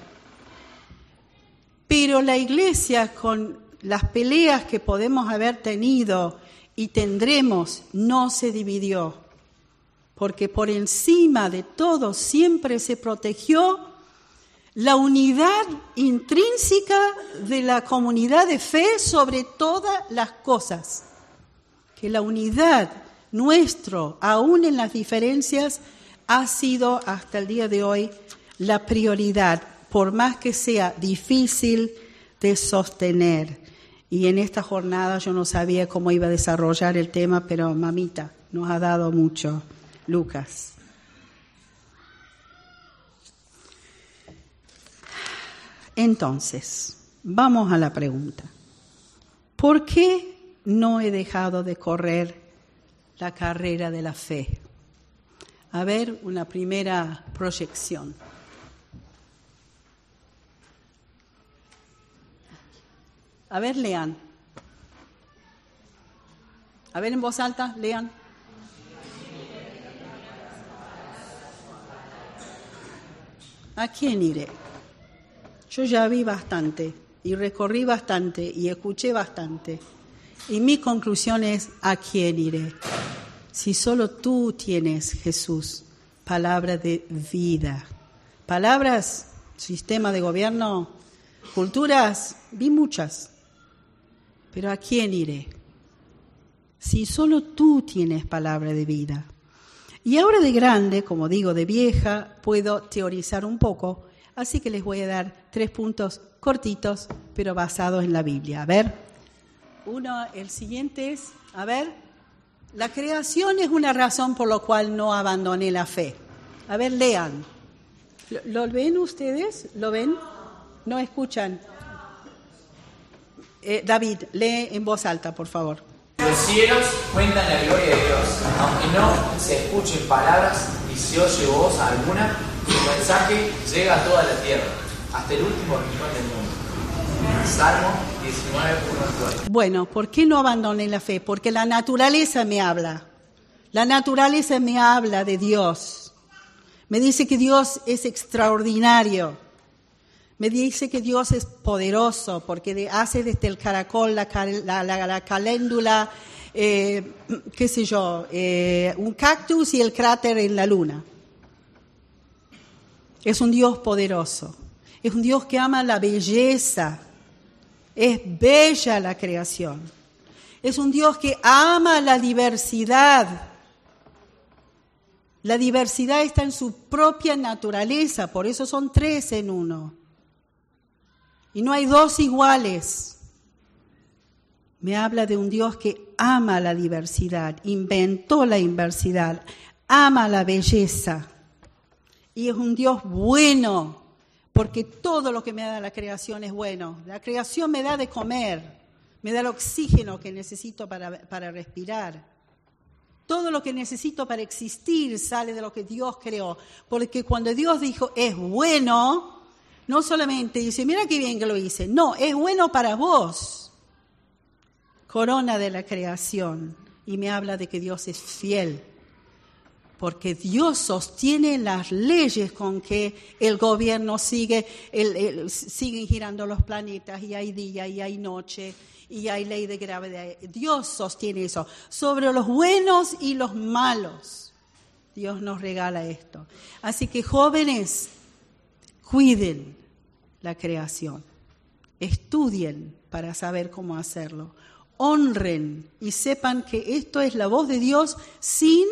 Pero la iglesia, con las peleas que podemos haber tenido y tendremos, no se dividió. Porque por encima de todo siempre se protegió la unidad intrínseca de la comunidad de fe sobre todas las cosas. Que la unidad nuestro, aún en las diferencias, ha sido hasta el día de hoy la prioridad, por más que sea difícil de sostener. Y en esta jornada yo no sabía cómo iba a desarrollar el tema, pero mamita nos ha dado mucho, Lucas. Entonces, vamos a la pregunta. ¿Por qué no he dejado de correr la carrera de la fe? A ver, una primera proyección. A ver, lean. A ver, en voz alta, lean. ¿A quién iré? Yo ya vi bastante y recorrí bastante y escuché bastante. Y mi conclusión es, ¿a quién iré? Si solo tú tienes, Jesús, palabra de vida. Palabras, sistema de gobierno, culturas, vi muchas. Pero ¿a quién iré? Si solo tú tienes palabra de vida. Y ahora de grande, como digo, de vieja, puedo teorizar un poco, así que les voy a dar tres puntos cortitos, pero basados en la Biblia. A ver. Uno, el siguiente es, a ver, la creación es una razón por la cual no abandoné la fe. A ver, lean. ¿Lo, lo ven ustedes? ¿Lo ven? ¿No escuchan? Eh, David, lee en voz alta, por favor. Los cielos cuentan la gloria de Dios, aunque no se escuchen palabras y se oye voz alguna, su mensaje llega a toda la tierra, hasta el último rincón del mundo. Salmo diecinueve, uno al cuatro. Bueno, ¿por qué no abandoné la fe? Porque la naturaleza me habla. La naturaleza me habla de Dios. Me dice que Dios es extraordinario. Me dice que Dios es poderoso porque de, hace desde el caracol, la, la, la, la caléndula, eh, qué sé yo, eh, un cactus y el cráter en la luna. Es un Dios poderoso. Es un Dios que ama la belleza. Es bella la creación. Es un Dios que ama la diversidad. La diversidad está en su propia naturaleza, por eso son tres en uno. Y no hay dos iguales. Me habla de un Dios que ama la diversidad, inventó la diversidad, ama la belleza. Y es un Dios bueno, porque todo lo que me da la creación es bueno. La creación me da de comer, me da el oxígeno que necesito para, para respirar. Todo lo que necesito para existir sale de lo que Dios creó. Porque cuando Dios dijo, es bueno, no solamente dice, mira qué bien que lo hice. No, es bueno para vos. Corona de la creación. Y me habla de que Dios es fiel. Porque Dios sostiene las leyes con que el gobierno sigue, el, el, siguen girando los planetas, y hay día y hay noche, y hay ley de gravedad. Dios sostiene eso. Sobre los buenos y los malos, Dios nos regala esto. Así que jóvenes, cuiden la creación. Estudien para saber cómo hacerlo. Honren y sepan que esto es la voz de Dios sin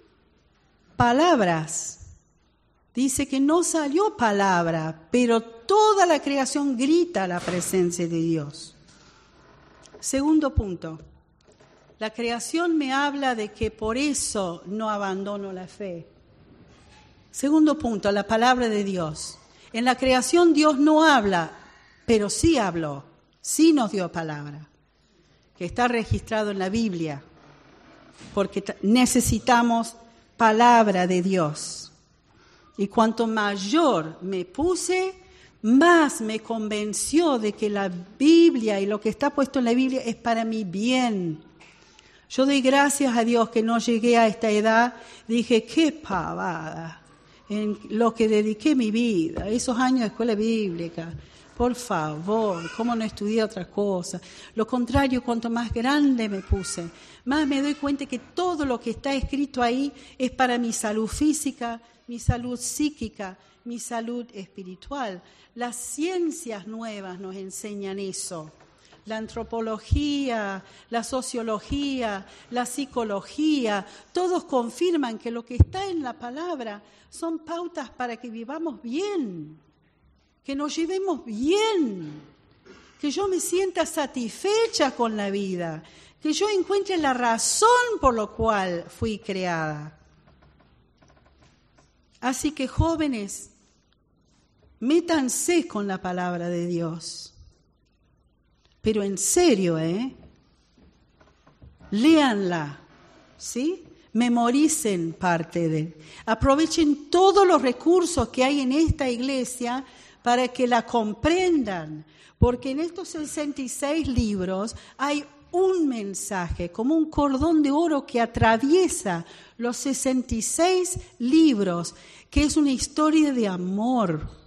palabras. Dice que no salió palabra, pero toda la creación grita la presencia de Dios. Segundo punto. La creación me habla de que por eso no abandono la fe. Segundo punto, la palabra de Dios. En la creación Dios no habla, pero sí habló, sí nos dio palabra, que está registrado en la Biblia, porque t- necesitamos palabra de Dios. Y cuanto mayor me puse, más me convenció de que la Biblia y lo que está puesto en la Biblia es para mi bien. Yo doy gracias a Dios que no llegué a esta edad. Dije, qué pavada, en lo que dediqué mi vida, esos años de escuela bíblica. Por favor, ¿cómo no estudié otra cosa? Lo contrario, cuanto más grande me puse, más me doy cuenta que todo lo que está escrito ahí es para mi salud física, mi salud psíquica, mi salud espiritual. Las ciencias nuevas nos enseñan eso. La antropología, la sociología, la psicología, todos confirman que lo que está en la palabra son pautas para que vivamos bien, que nos llevemos bien, que yo me sienta satisfecha con la vida, que yo encuentre la razón por la cual fui creada. Así que jóvenes, métanse con la palabra de Dios. Pero en serio, ¿eh? Léanla, ¿sí? Memoricen parte de. Aprovechen todos los recursos que hay en esta iglesia para que la comprendan. Porque en estos sesenta y seis libros hay un mensaje, como un cordón de oro que atraviesa los sesenta y seis libros, que es una historia de amor.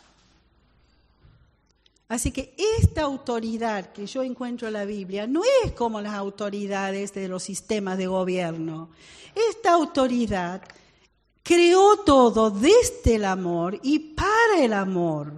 Así que esta autoridad que yo encuentro en la Biblia no es como las autoridades de los sistemas de gobierno. Esta autoridad creó todo desde el amor y para el amor.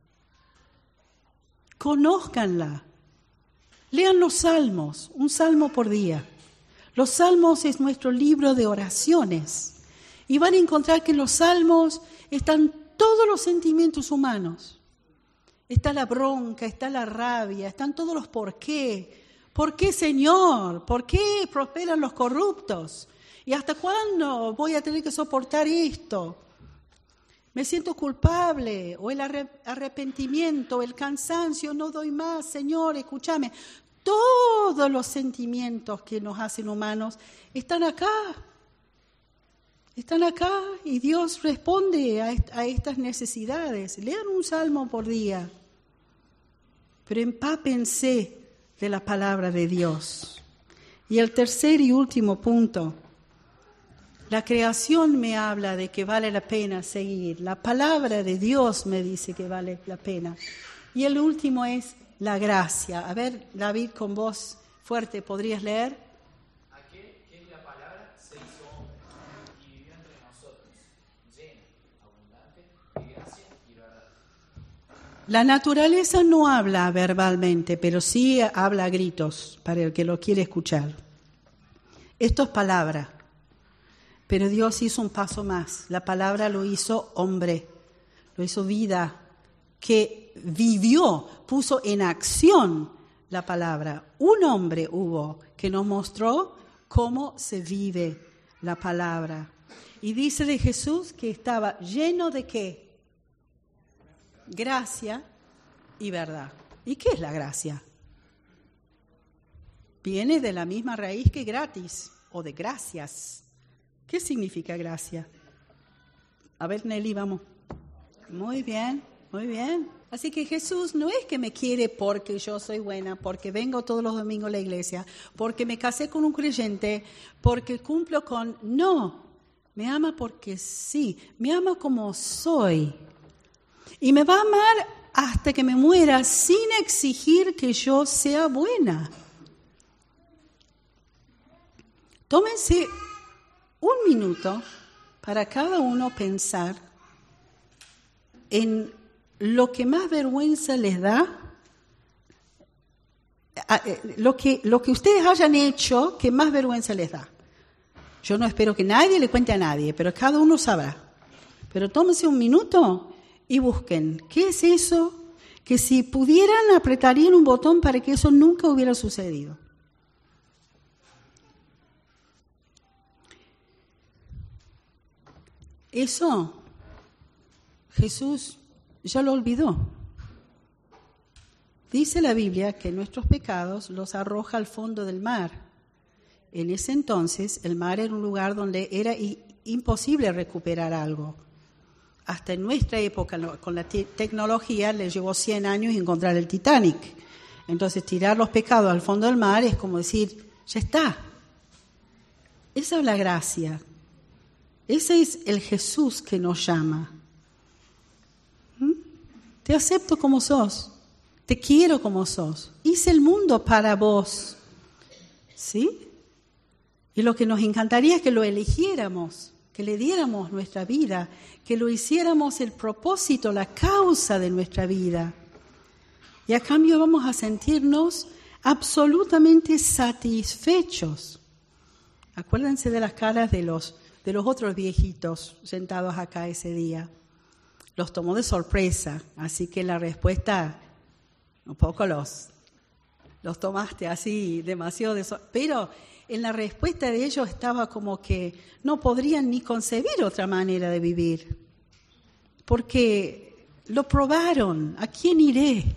Conózcanla. Lean los salmos, un salmo por día. Los salmos es nuestro libro de oraciones. Y van a encontrar que en los salmos están todos los sentimientos humanos. Está la bronca, está la rabia, están todos los por qué. ¿Por qué, Señor? ¿Por qué prosperan los corruptos? ¿Y hasta cuándo voy a tener que soportar esto? Me siento culpable, o el arrepentimiento, el cansancio, no doy más, Señor, escúchame. Todos los sentimientos que nos hacen humanos están acá. Están acá y Dios responde a, est- a estas necesidades. Lean un salmo por día, pero empápense de la palabra de Dios. Y el tercer y último punto, la creación me habla de que vale la pena seguir. La palabra de Dios me dice que vale la pena. Y el último es la gracia. A ver, David, con voz fuerte, ¿podrías leer? La naturaleza no habla verbalmente, pero sí habla a gritos para el que lo quiere escuchar. Esto es palabra, pero Dios hizo un paso más. La palabra lo hizo hombre, lo hizo vida, que vivió, puso en acción la palabra. Un hombre hubo que nos mostró cómo se vive la palabra. Y dice de Jesús que estaba lleno de ¿qué? Gracia y verdad. ¿Y qué es la gracia? viene de la misma raíz que gratis o de gracias. ¿Qué significa gracia? A ver, Nelly, vamos. Muy bien, muy bien. Así que Jesús no es que me quiere porque yo soy buena, porque vengo todos los domingos a la iglesia, porque me casé con un creyente, porque cumplo con... No, me ama porque sí, me ama como soy. Y me va a amar hasta que me muera sin exigir que yo sea buena. Tómense un minuto para cada uno pensar en lo que más vergüenza les da, lo que, lo que ustedes hayan hecho que más vergüenza les da. Yo no espero que nadie le cuente a nadie, pero cada uno sabrá. Pero tómense un minuto y busquen, ¿qué es eso que si pudieran apretarían un botón para que eso nunca hubiera sucedido? Eso Jesús ya lo olvidó. Dice la Biblia que nuestros pecados los arroja al fondo del mar. En ese entonces el mar era un lugar donde era imposible recuperar algo. Hasta en nuestra época, con la te- tecnología, le llevó cien años encontrar el Titanic. Entonces tirar los pecados al fondo del mar es como decir, ya está. Esa es la gracia. Ese es el Jesús que nos llama. ¿Mm? Te acepto como sos. Te quiero como sos. Hice el mundo para vos. ¿Sí? Y lo que nos encantaría es que lo eligiéramos, que le diéramos nuestra vida, que lo hiciéramos el propósito, la causa de nuestra vida. Y a cambio vamos a sentirnos absolutamente satisfechos. Acuérdense de las caras de los, de los otros viejitos sentados acá ese día. Los tomó de sorpresa, así que la respuesta, un poco los, los tomaste así demasiado de sorpresa. Pero en la respuesta de ellos estaba como que no podrían ni concebir otra manera de vivir. Porque lo probaron. ¿A quién iré?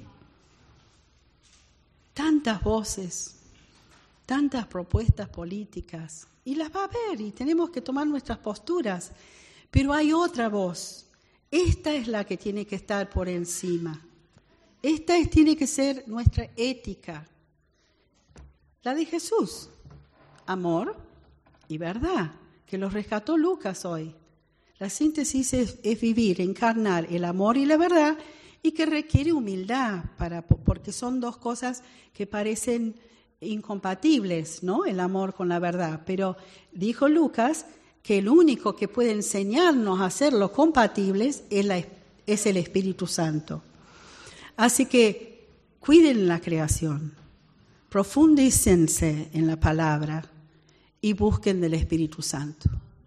Tantas voces, tantas propuestas políticas. Y las va a haber y tenemos que tomar nuestras posturas. Pero hay otra voz. Esta es la que tiene que estar por encima. Esta es, tiene que ser nuestra ética. La de Jesús. Amor y verdad, que los rescató Lucas hoy. La síntesis es, es vivir, encarnar el amor y la verdad y que requiere humildad, para, porque son dos cosas que parecen incompatibles, ¿no? El amor con la verdad. Pero dijo Lucas que el único que puede enseñarnos a hacerlo compatibles es, la, es el Espíritu Santo. Así que cuiden la creación, profundícense en la palabra y busquen del Espíritu Santo.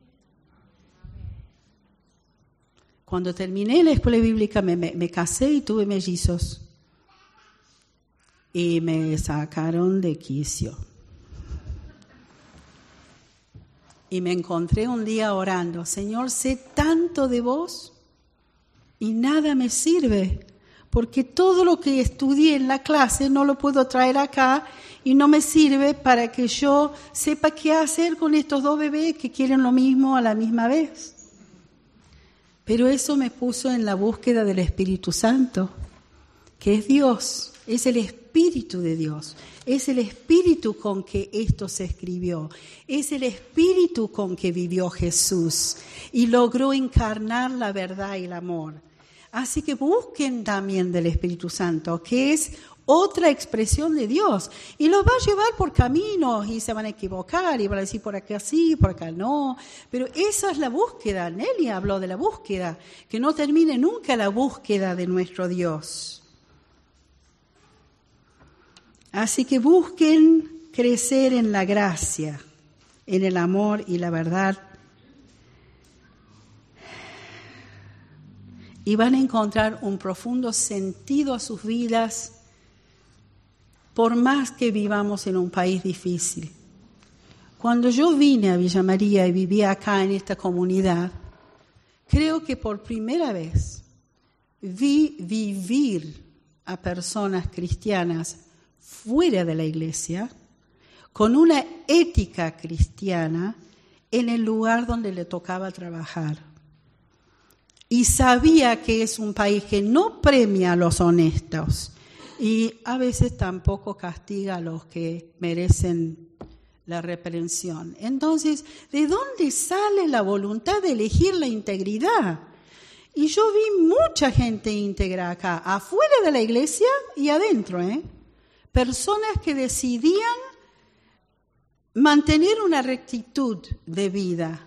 Cuando terminé la escuela bíblica me, me, me casé y tuve mellizos y me sacaron de quicio. Y me encontré un día orando, Señor, sé tanto de vos y nada me sirve, porque todo lo que estudié en la clase no lo puedo traer acá y no me sirve para que yo sepa qué hacer con estos dos bebés que quieren lo mismo a la misma vez. Pero eso me puso en la búsqueda del Espíritu Santo, que es Dios, es el Espíritu de Dios, es el Espíritu con que esto se escribió, es el Espíritu con que vivió Jesús y logró encarnar la verdad y el amor. Así que busquen también del Espíritu Santo, que es otra expresión de Dios. Y los va a llevar por caminos y se van a equivocar y van a decir por acá sí, por acá no. Pero esa es la búsqueda. Nelly habló de la búsqueda, que no termine nunca la búsqueda de nuestro Dios. Así que busquen crecer en la gracia, en el amor y la verdad. Y van a encontrar un profundo sentido a sus vidas, por más que vivamos en un país difícil. Cuando yo vine a Villa María y vivía acá en esta comunidad, creo que por primera vez vi vivir a personas cristianas fuera de la iglesia con una ética cristiana en el lugar donde le tocaba trabajar. Y sabía que es un país que no premia a los honestos y a veces tampoco castiga a los que merecen la reprensión. Entonces, ¿de dónde sale la voluntad de elegir la integridad? Y yo vi mucha gente íntegra acá, afuera de la iglesia y adentro, ¿eh? Personas que decidían mantener una rectitud de vida.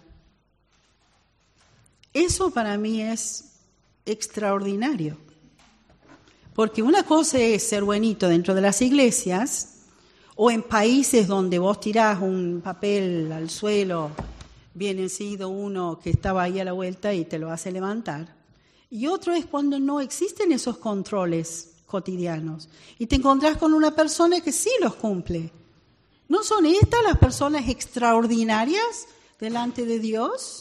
Eso para mí es extraordinario. Porque una cosa es ser buenito dentro de las iglesias o en países donde vos tirás un papel al suelo, viene sido uno que estaba ahí a la vuelta y te lo hace levantar. Y otro es cuando no existen esos controles cotidianos y te encontrás con una persona que sí los cumple. ¿No son estas las personas extraordinarias delante de Dios?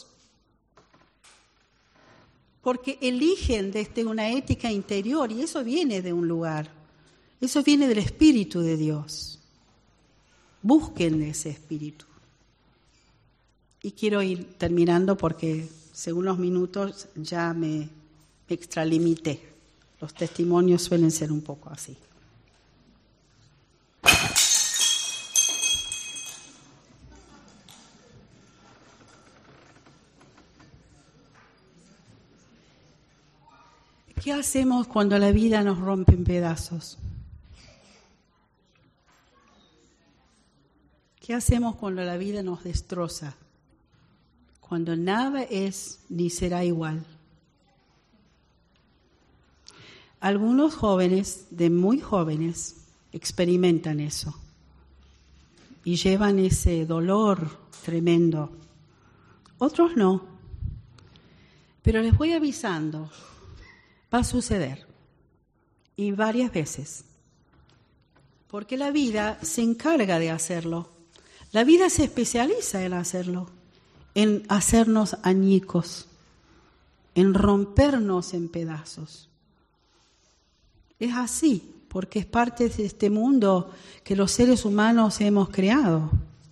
Porque eligen desde una ética interior y eso viene de un lugar. Eso viene del Espíritu de Dios. Busquen ese Espíritu. Y quiero ir terminando porque según los minutos ya me, me extralimité. Los testimonios suelen ser un poco así. ¿Qué hacemos cuando la vida nos rompe en pedazos? ¿Qué hacemos cuando la vida nos destroza? Cuando nada es ni será igual. Algunos jóvenes, de muy jóvenes, experimentan eso y llevan ese dolor tremendo. Otros no. Pero les voy avisando. Va a suceder, y varias veces, porque la vida se encarga de hacerlo. La vida se especializa en hacerlo, en hacernos añicos, en rompernos en pedazos. Es así, porque es parte de este mundo que los seres humanos hemos creado.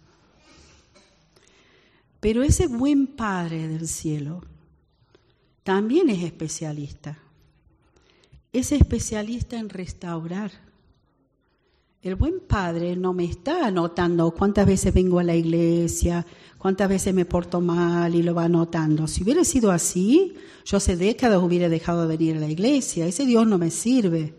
Pero ese buen Padre del cielo también es especialista. Es especialista en restaurar. El buen Padre no me está anotando cuántas veces vengo a la iglesia, cuántas veces me porto mal y lo va anotando. Si hubiera sido así, yo hace décadas hubiera dejado de venir a la iglesia. Ese Dios no me sirve.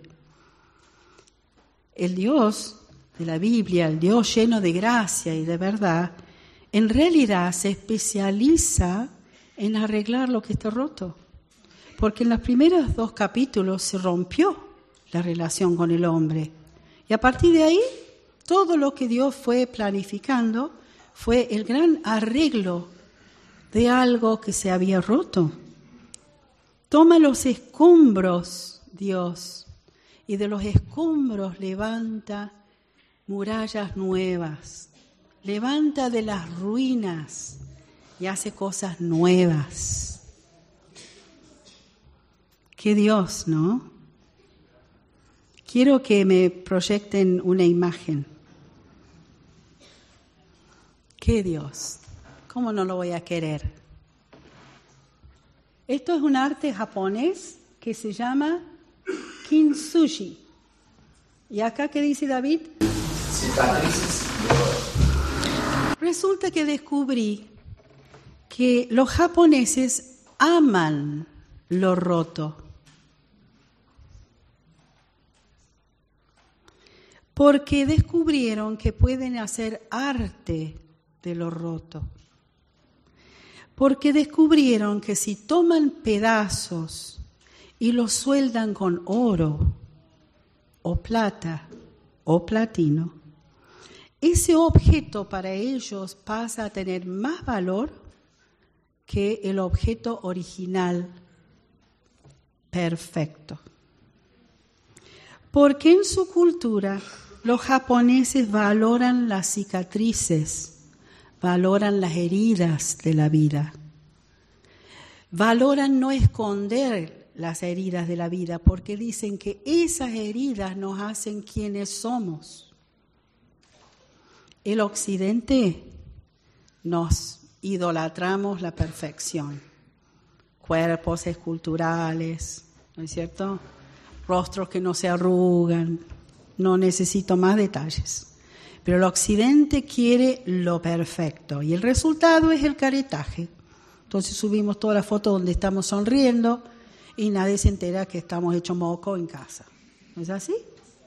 El Dios de la Biblia, el Dios lleno de gracia y de verdad, en realidad se especializa en arreglar lo que está roto. Porque en los primeros dos capítulos se rompió la relación con el hombre. Y a partir de ahí, todo lo que Dios fue planificando fue el gran arreglo de algo que se había roto. Toma los escombros, Dios, y de los escombros levanta murallas nuevas. Levanta de las ruinas y hace cosas nuevas. ¡Qué Dios!, ¿no? Quiero que me proyecten una imagen. ¡Qué Dios! ¿Cómo no lo voy a querer? Esto es un arte japonés que se llama kintsugi. ¿Y acá qué dice David? Cicatrices. Resulta que descubrí que los japoneses aman lo roto. Porque descubrieron que pueden hacer arte de lo roto. Porque descubrieron que si toman pedazos y los sueldan con oro o plata o platino, ese objeto para ellos pasa a tener más valor que el objeto original perfecto. Porque en su cultura los japoneses valoran las cicatrices, valoran las heridas de la vida, valoran no esconder las heridas de la vida, porque dicen que esas heridas nos hacen quienes somos. el occidente nos idolatramos la perfección, cuerpos esculturales, ¿no es cierto? Rostros que no se arrugan, no necesito más detalles. Pero el occidente quiere lo perfecto y el resultado es el caretaje. Entonces subimos todas las fotos donde estamos sonriendo y nadie se entera que estamos hechos moco en casa. ¿No es así?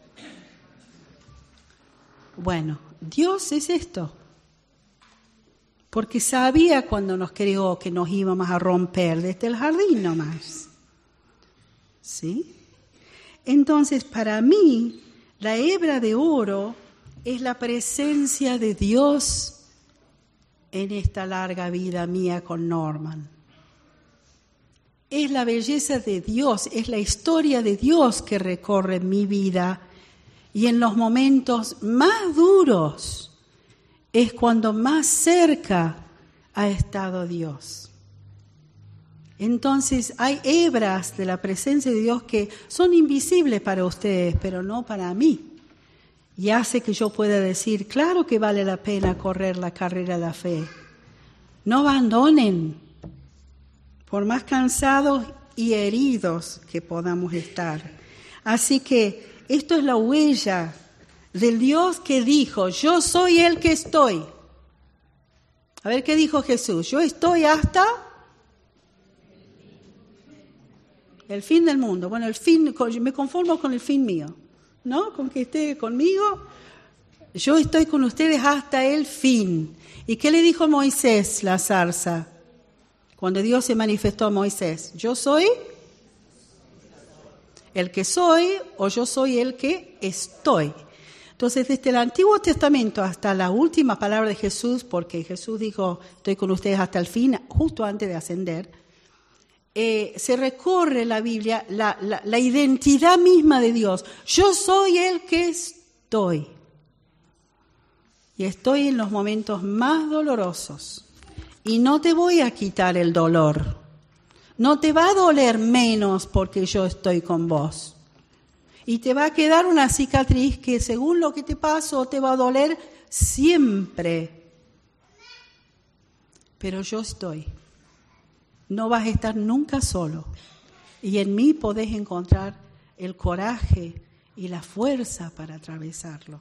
Bueno, Dios es esto. Porque sabía cuando nos creó que nos íbamos a romper desde el jardín nomás. ¿Sí? Entonces, para mí, la hebra de oro es la presencia de Dios en esta larga vida mía con Norman. Es la belleza de Dios, es la historia de Dios que recorre mi vida y en los momentos más duros es cuando más cerca ha estado Dios. Entonces hay hebras de la presencia de Dios que son invisibles para ustedes, pero no para mí. Y hace que yo pueda decir, claro que vale la pena correr la carrera de la fe. No abandonen, por más cansados y heridos que podamos estar. Así que esto es la huella del Dios que dijo, yo soy el que estoy. A ver, ¿qué dijo Jesús? Yo estoy hasta el fin del mundo. Bueno, el fin, me conformo con el fin mío, ¿no? Con que esté conmigo. Yo estoy con ustedes hasta el fin. ¿Y qué le dijo Moisés, la zarza? Cuando Dios se manifestó a Moisés, yo soy el que soy o yo soy el que estoy. Entonces, desde el Antiguo Testamento hasta la última palabra de Jesús, porque Jesús dijo, estoy con ustedes hasta el fin, justo antes de ascender, eh, se recorre la Biblia, la, la, la identidad misma de Dios. Yo soy el que estoy. Y estoy en los momentos más dolorosos. Y no te voy a quitar el dolor. No te va a doler menos porque yo estoy con vos. Y te va a quedar una cicatriz que según lo que te pasó te va a doler siempre. Pero yo estoy. No vas a estar nunca solo. Y en mí podés encontrar el coraje y la fuerza para atravesarlo.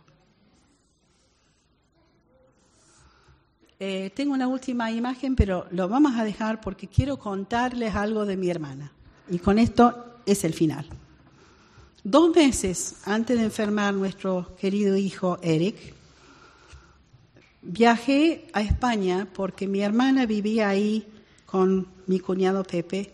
Eh, tengo una última imagen, pero lo vamos a dejar porque quiero contarles algo de mi hermana. Y con esto es el final. Dos meses antes de enfermar nuestro querido hijo Eric, viajé a España porque mi hermana vivía ahí con mi cuñado Pepe.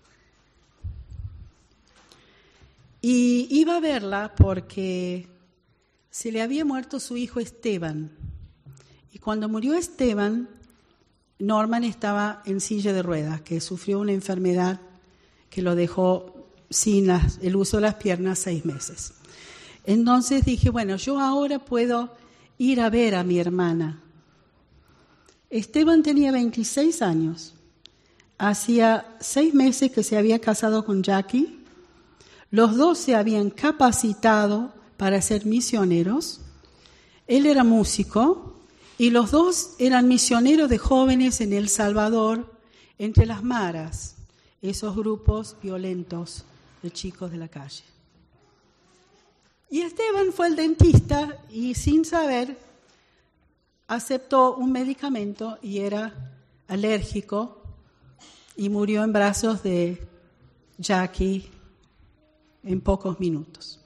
Y iba a verla porque se le había muerto su hijo Esteban. Y cuando murió Esteban, Norman estaba en silla de ruedas, que sufrió una enfermedad que lo dejó sin las, el uso de las piernas seis meses. Entonces dije, bueno, yo ahora puedo ir a ver a mi hermana. Esteban tenía veintiséis años. Hacía seis meses que se había casado con Jackie. Los dos se habían capacitado para ser misioneros. Él era músico. Y los dos eran misioneros de jóvenes en El Salvador, entre las maras, esos grupos violentos de chicos de la calle. Y Esteban fue al dentista y sin saber aceptó un medicamento y era alérgico y murió en brazos de Jackie en pocos minutos.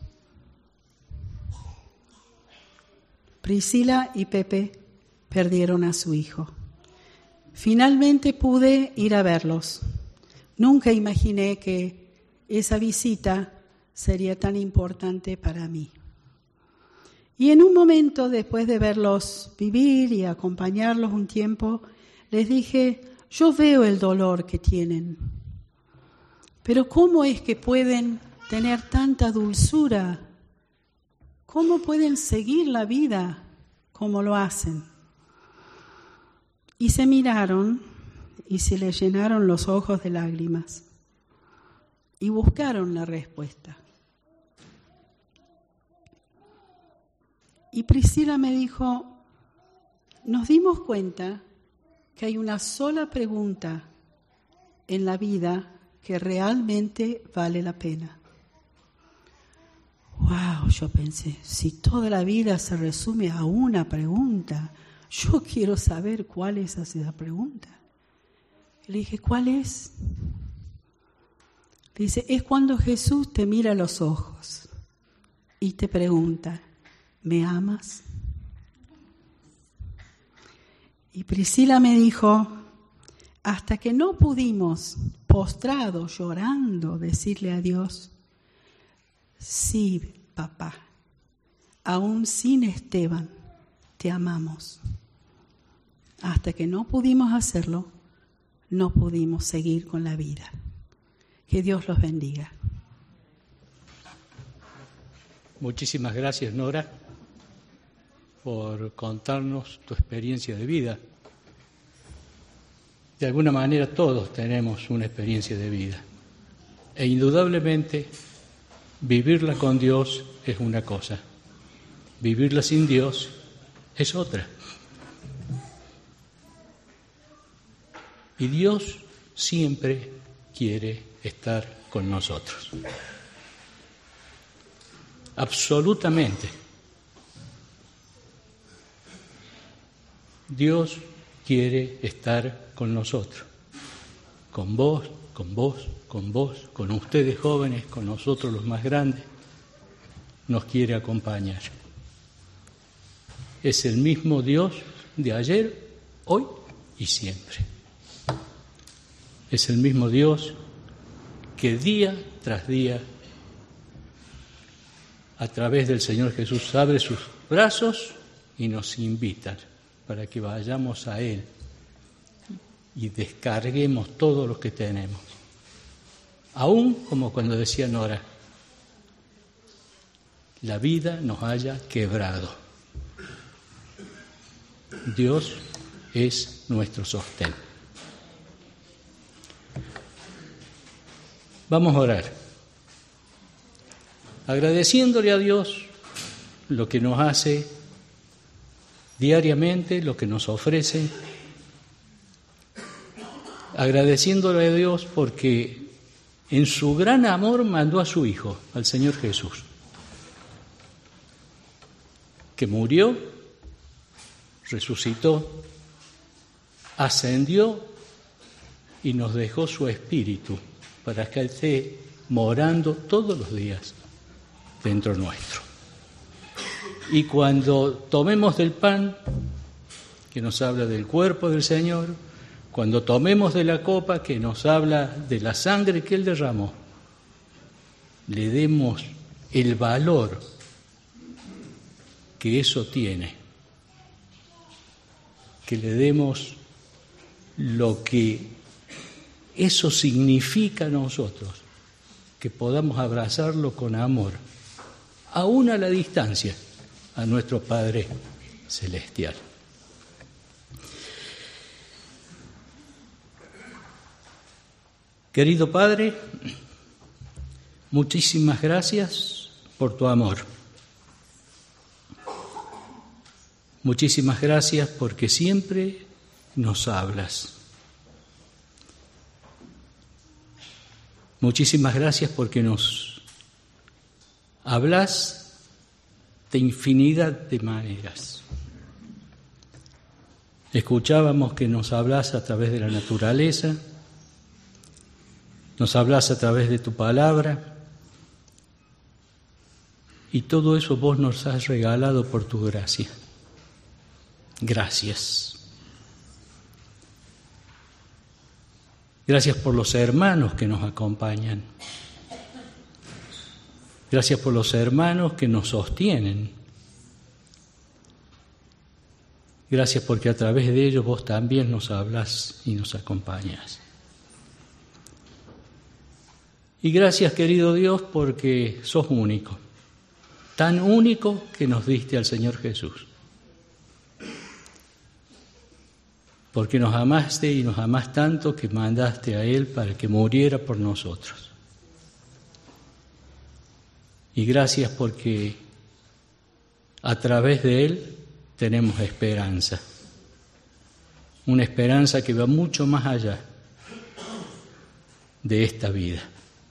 Priscila y Pepe perdieron a su hijo. Finalmente pude ir a verlos. Nunca imaginé que esa visita sería tan importante para mí. Y en un momento, después de verlos vivir y acompañarlos un tiempo, les dije, yo veo el dolor que tienen, pero ¿cómo es que pueden tener tanta dulzura? ¿Cómo pueden seguir la vida como lo hacen? Y se miraron y se les llenaron los ojos de lágrimas y buscaron la respuesta. Y Priscila me dijo, nos dimos cuenta que hay una sola pregunta en la vida que realmente vale la pena. Wow, yo pensé, si toda la vida se resume a una pregunta, yo quiero saber cuál es esa pregunta. Le dije, ¿cuál es? Dice, es cuando Jesús te mira a los ojos y te pregunta, ¿me amas? Y Priscila me dijo, hasta que no pudimos, postrados, llorando, decirle a Dios, sí, papá, aún sin Esteban, te amamos. Hasta que no pudimos hacerlo, no pudimos seguir con la vida. Que Dios los bendiga. Muchísimas gracias, Nora, por contarnos tu experiencia de vida. De alguna manera todos tenemos una experiencia de vida. E indudablemente vivirla con Dios es una cosa, vivirla sin Dios es otra. Y Dios siempre quiere estar con nosotros. Absolutamente. Dios quiere estar con nosotros, con vos, con vos, con vos, con ustedes jóvenes, con nosotros los más grandes, nos quiere acompañar. Es el mismo Dios de ayer, hoy y siempre. Es el mismo Dios que día tras día, a través del Señor Jesús, abre sus brazos y nos invita para que vayamos a Él y descarguemos todo lo que tenemos. Aún como cuando decía Nora, la vida nos haya quebrado. Dios es nuestro sostén. Vamos a orar, agradeciéndole a Dios lo que nos hace diariamente, lo que nos ofrece, agradeciéndole a Dios porque en su gran amor mandó a su Hijo, al Señor Jesús, que murió, resucitó, ascendió y nos dejó su Espíritu para que esté morando todos los días dentro nuestro. Y cuando tomemos del pan, que nos habla del cuerpo del Señor, cuando tomemos de la copa, que nos habla de la sangre que Él derramó, le demos el valor que eso tiene, que le demos lo que eso significa a nosotros, que podamos abrazarlo con amor, aún a la distancia, a nuestro Padre Celestial. Querido Padre, muchísimas gracias por tu amor. Muchísimas gracias porque siempre nos hablas. Muchísimas gracias porque nos hablas de infinidad de maneras. Escuchábamos que nos hablas a través de la naturaleza, nos hablas a través de tu palabra, y todo eso vos nos has regalado por tu gracia. Gracias. Gracias por los hermanos que nos acompañan. Gracias por los hermanos que nos sostienen. Gracias porque a través de ellos vos también nos hablas y nos acompañas. Y gracias, querido Dios, porque sos único, tan único que nos diste al Señor Jesús. Porque nos amaste y nos amás tanto que mandaste a Él para que muriera por nosotros. Y gracias porque a través de Él tenemos esperanza. una esperanza que va mucho más allá de esta vida.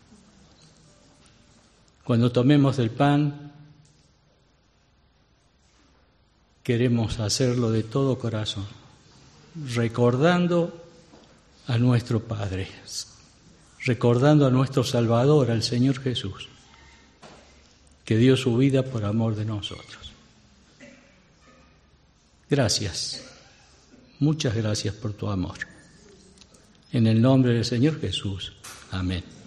Cuando tomemos del pan, queremos hacerlo de todo corazón, recordando a nuestro Padre, recordando a nuestro Salvador, al Señor Jesús, que dio su vida por amor de nosotros. Gracias, muchas gracias por tu amor. En el nombre del Señor Jesús. Amén.